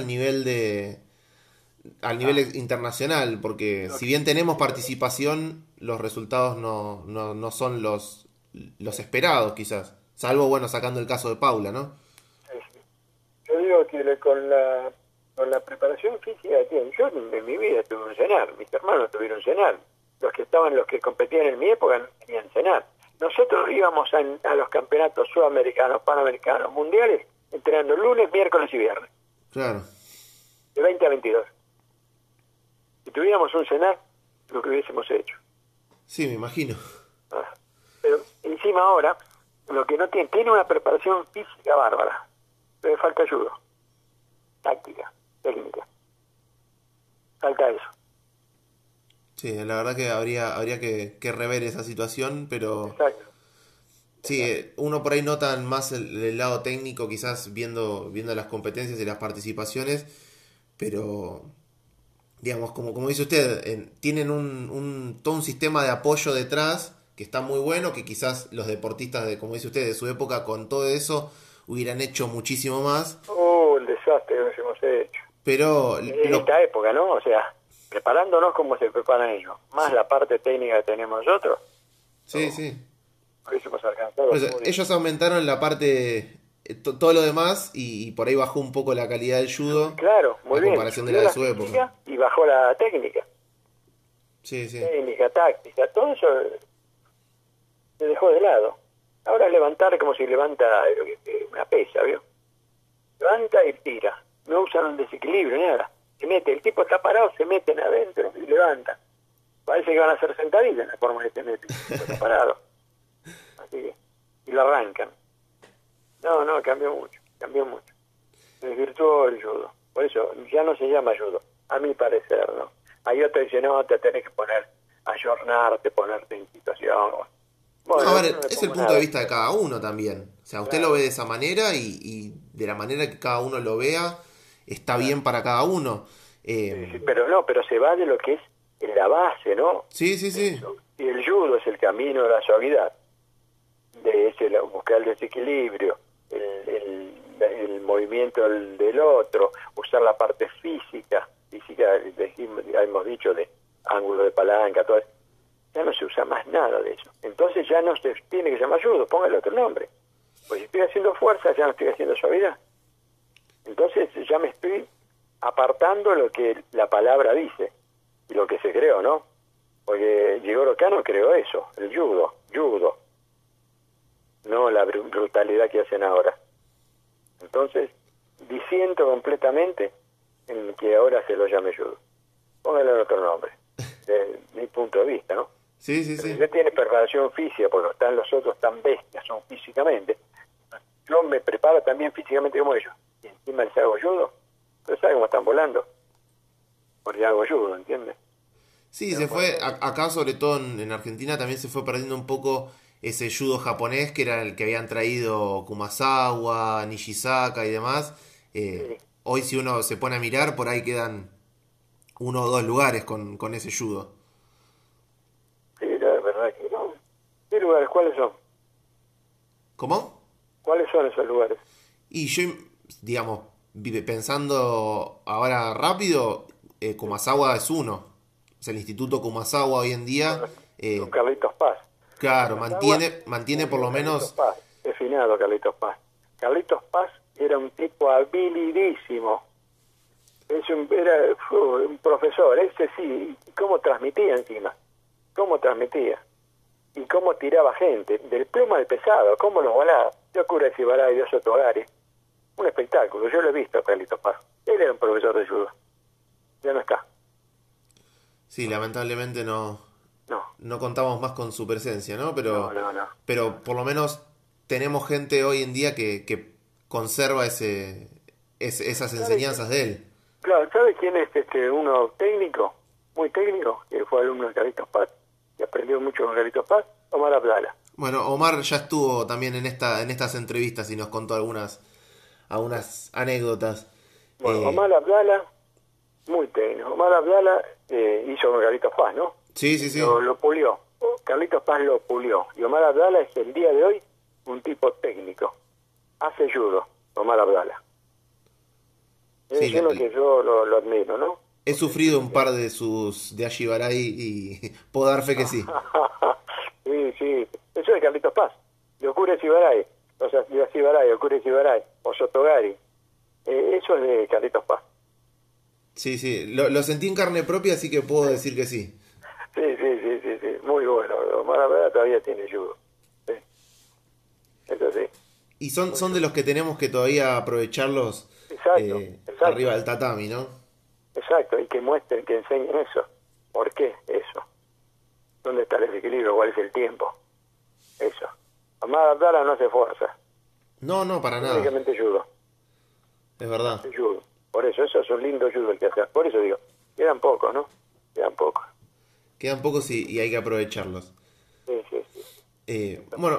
al nivel internacional? Porque si bien tenemos participación, los resultados no son los esperados quizás. Salvo, bueno, sacando el caso de Paula, ¿no? Sí, sí. Yo digo que con la preparación física que tienen, yo en mi vida tuve un cenar, mis hermanos tuvieron cenar, los que competían en mi época no tenían cenar. Nosotros íbamos a los campeonatos sudamericanos, panamericanos, mundiales, entrenando lunes, miércoles y viernes, Claro. de 20 a 22. Si tuviéramos un cenar, lo que hubiésemos hecho. Sí, me imagino. Ah. Pero encima ahora, lo que no tiene una preparación física bárbara, pero le falta judo, táctica, técnica, falta eso. Sí, la verdad que habría que rever esa situación, pero Exacto. Sí, uno por ahí nota más el lado técnico, quizás viendo las competencias y las participaciones, pero digamos, como dice usted, tienen todo un sistema de apoyo detrás que está muy bueno, que quizás los deportistas, como dice usted, de su época, con todo eso, hubieran hecho muchísimo más. El desastre que nos hemos hecho. Pero En esta época, ¿no? O sea, preparándonos como se preparan ellos, más la parte técnica que tenemos nosotros. Sí, sí. Por eso hemos alcanzado. Por eso, ellos aumentaron la parte, todo lo demás, y por ahí bajó un poco la calidad del judo. Claro, muy a bien. comparación de la de su época. Y bajó la técnica. Sí, sí. Técnica, táctica, todo eso se dejó de lado. Ahora levantar como si levanta una pesa, ¿vio? Levanta y tira. No usan un desequilibrio, nada. Se mete, el tipo está parado, se meten adentro y levanta. Parece que van a hacer sentadillas en la forma que se mete. Está parado. Así que, y lo arrancan. No, cambió mucho. Se desvirtuó el judo. Por eso, ya no se llama judo, a mi parecer, ¿no? Hay otro que dice, no, te tenés que ayornarte, ponerte en situación. Bueno, no, a ver, es el punto de vista de cada uno también. O sea, usted lo ve de esa manera y de la manera que cada uno lo vea, está bien para cada uno. Sí, pero se va de lo que es la base, ¿no? Sí. Eso. Y el judo es el camino de la suavidad, buscar el desequilibrio, el movimiento del otro, usar la parte física, hemos dicho, de ángulo de palanca, todo eso. Ya no se usa más nada de eso. Entonces ya no se tiene que llamar judo, póngale otro nombre. Pues si estoy haciendo fuerza, ya no estoy haciendo suavidad. Entonces ya me estoy apartando lo que la palabra dice y lo que se creó, ¿no? Porque Jigoro Kano creó eso, el judo, no la brutalidad que hacen ahora. Entonces, disiento completamente en que ahora se lo llame judo. Póngale otro nombre, desde mi punto de vista, ¿no? Sí. Si usted tiene preparación física, porque están los otros tan bestias, son físicamente, yo me preparo también físicamente como ellos, y encima les hago judo, pero ¿sabe cómo están volando? Porque hago judo, ¿entiendes? Sí, se fue, acá sobre todo en Argentina también se fue perdiendo un poco ese judo japonés que era el que habían traído Kumasawa, Nishizaka y demás. Sí. Hoy si uno se pone a mirar, por ahí quedan 1 o 2 lugares con ese judo. Sí, la verdad que no. ¿Qué lugares? ¿Cuáles son? ¿Cómo? ¿Cuáles son esos lugares? Y yo, digamos, pensando ahora rápido, Kumasawa es uno. O sea, el Instituto Kumasawa hoy en día, Con Carlitos Paz. claro, mantiene por lo menos... Paz, definado Carlitos Paz. Carlitos Paz era un tipo habilidísimo. Fue un profesor, ese sí. ¿Cómo transmitía encima? ¿Cómo transmitía? Y cómo tiraba gente, del pluma al pesado, cómo los volaba. Yo cura Cibará y Dios Otogari. Un espectáculo, yo lo he visto a Carlitos Paz. Él era un profesor de judo. Ya no está. Sí, lamentablemente no contamos más con su presencia, ¿no? Pero, No. pero por lo menos tenemos gente hoy en día que conserva esas enseñanzas de él. Claro, ¿sabe quién es uno técnico? Muy técnico, que fue alumno de Carlitos Paz, y aprendió mucho con Carlitos Paz, Omar Abdala. Bueno, Omar ya estuvo también en estas entrevistas y nos contó algunas anécdotas. Bueno, Omar Abdala, muy técnico. Omar Abdala hizo con Carlitos Paz, ¿no? Sí. Lo pulió. Carlitos Paz lo pulió. Y Omar Abdala es el día de hoy un tipo técnico. Hace judo, Omar Abdala. Es uno que yo lo admiro, ¿no? He sufrido un par de Ashibarai y puedo dar fe que sí. Sí. Eso es Carlitos Paz. De Okure Cibaray. O sea, de Cibaray, Okure Cibaray. O Sotogari. Eso es de Carlitos Paz. Sí. Lo sentí en carne propia, así que puedo decir que sí. Sí. Muy bueno. Omar Abdala todavía tiene judo. Sí. Eso sí. Y son de los que tenemos que todavía aprovecharlos Exacto. arriba del tatami, ¿no? Exacto, y que muestren, que enseñen eso. ¿Por qué eso? ¿Dónde está el desequilibrio? ¿Cuál es el tiempo? Eso. Omar Abdala no hace fuerza. No, para nada. Únicamente judo. Es verdad. Judo. Por eso es un lindo judo el que hace. Por eso digo, quedan pocos, ¿no? Quedan pocos y hay que aprovecharlos. Sí. Bueno,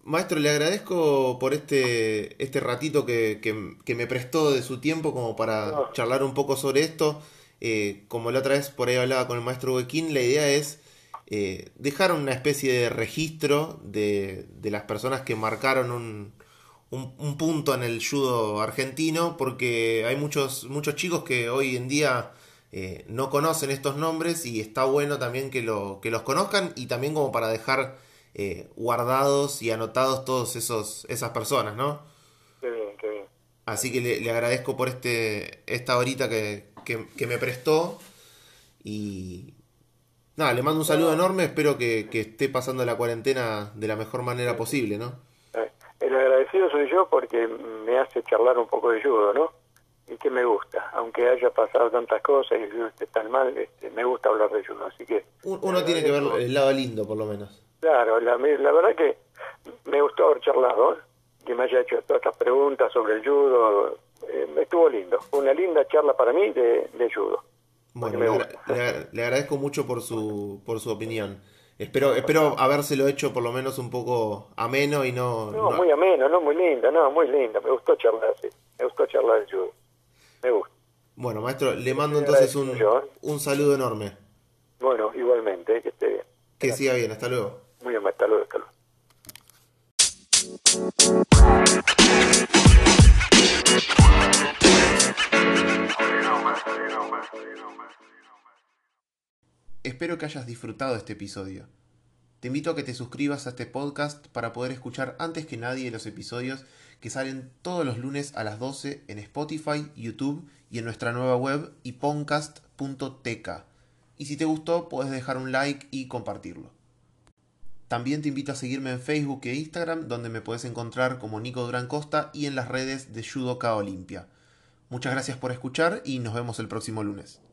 Maestro, le agradezco por este ratito que me prestó de su tiempo como para No, charlar un poco sobre esto. Como la otra vez por ahí hablaba con el maestro Huequín, la idea es dejar una especie de registro de las personas que marcaron un punto en el judo argentino, porque hay muchos chicos que hoy en día no conocen estos nombres y está bueno también que los conozcan y también como para dejar guardados y anotados todos esas personas, ¿no? qué bien, qué bien. Así que le agradezco por esta horita que me prestó y nada, le mando un saludo No, enorme, espero que esté pasando la cuarentena de la mejor manera posible, ¿no? el agradecido soy yo porque me hace charlar un poco de judo, ¿no? Y que me gusta, aunque haya pasado tantas cosas y el judo esté tan mal, me gusta hablar de judo, así que le Uno tiene que ver agradezco. el lado lindo, por lo menos. Claro, la verdad que me gustó haber charlado, ¿eh? Que me haya hecho todas estas preguntas sobre el judo, estuvo lindo, fue una linda charla para mí de judo, porque Bueno, me gusta. le agradezco mucho por su opinión. Espero habérselo hecho por lo menos un poco ameno y No, muy ameno, no muy linda, no, muy linda, me gustó charlar, sí, me gustó charlar de judo, me gusta. Bueno, maestro, le mando Estoy entonces agradecido yo, ¿eh? un saludo enorme. Bueno, igualmente, que esté bien. Que siga bien, hasta luego. Muy bien, hasta luego, hasta luego. Espero que hayas disfrutado este episodio. Te invito a que te suscribas a este podcast para poder escuchar antes que nadie los episodios que salen todos los lunes a las 12 en Spotify, YouTube y en nuestra nueva web iponcast.tk. Y si te gustó, puedes dejar un like y compartirlo. También te invito a seguirme en Facebook e Instagram, donde me puedes encontrar como Nico Durán Costa y en las redes de Judoka Olimpia. Muchas gracias por escuchar y nos vemos el próximo lunes.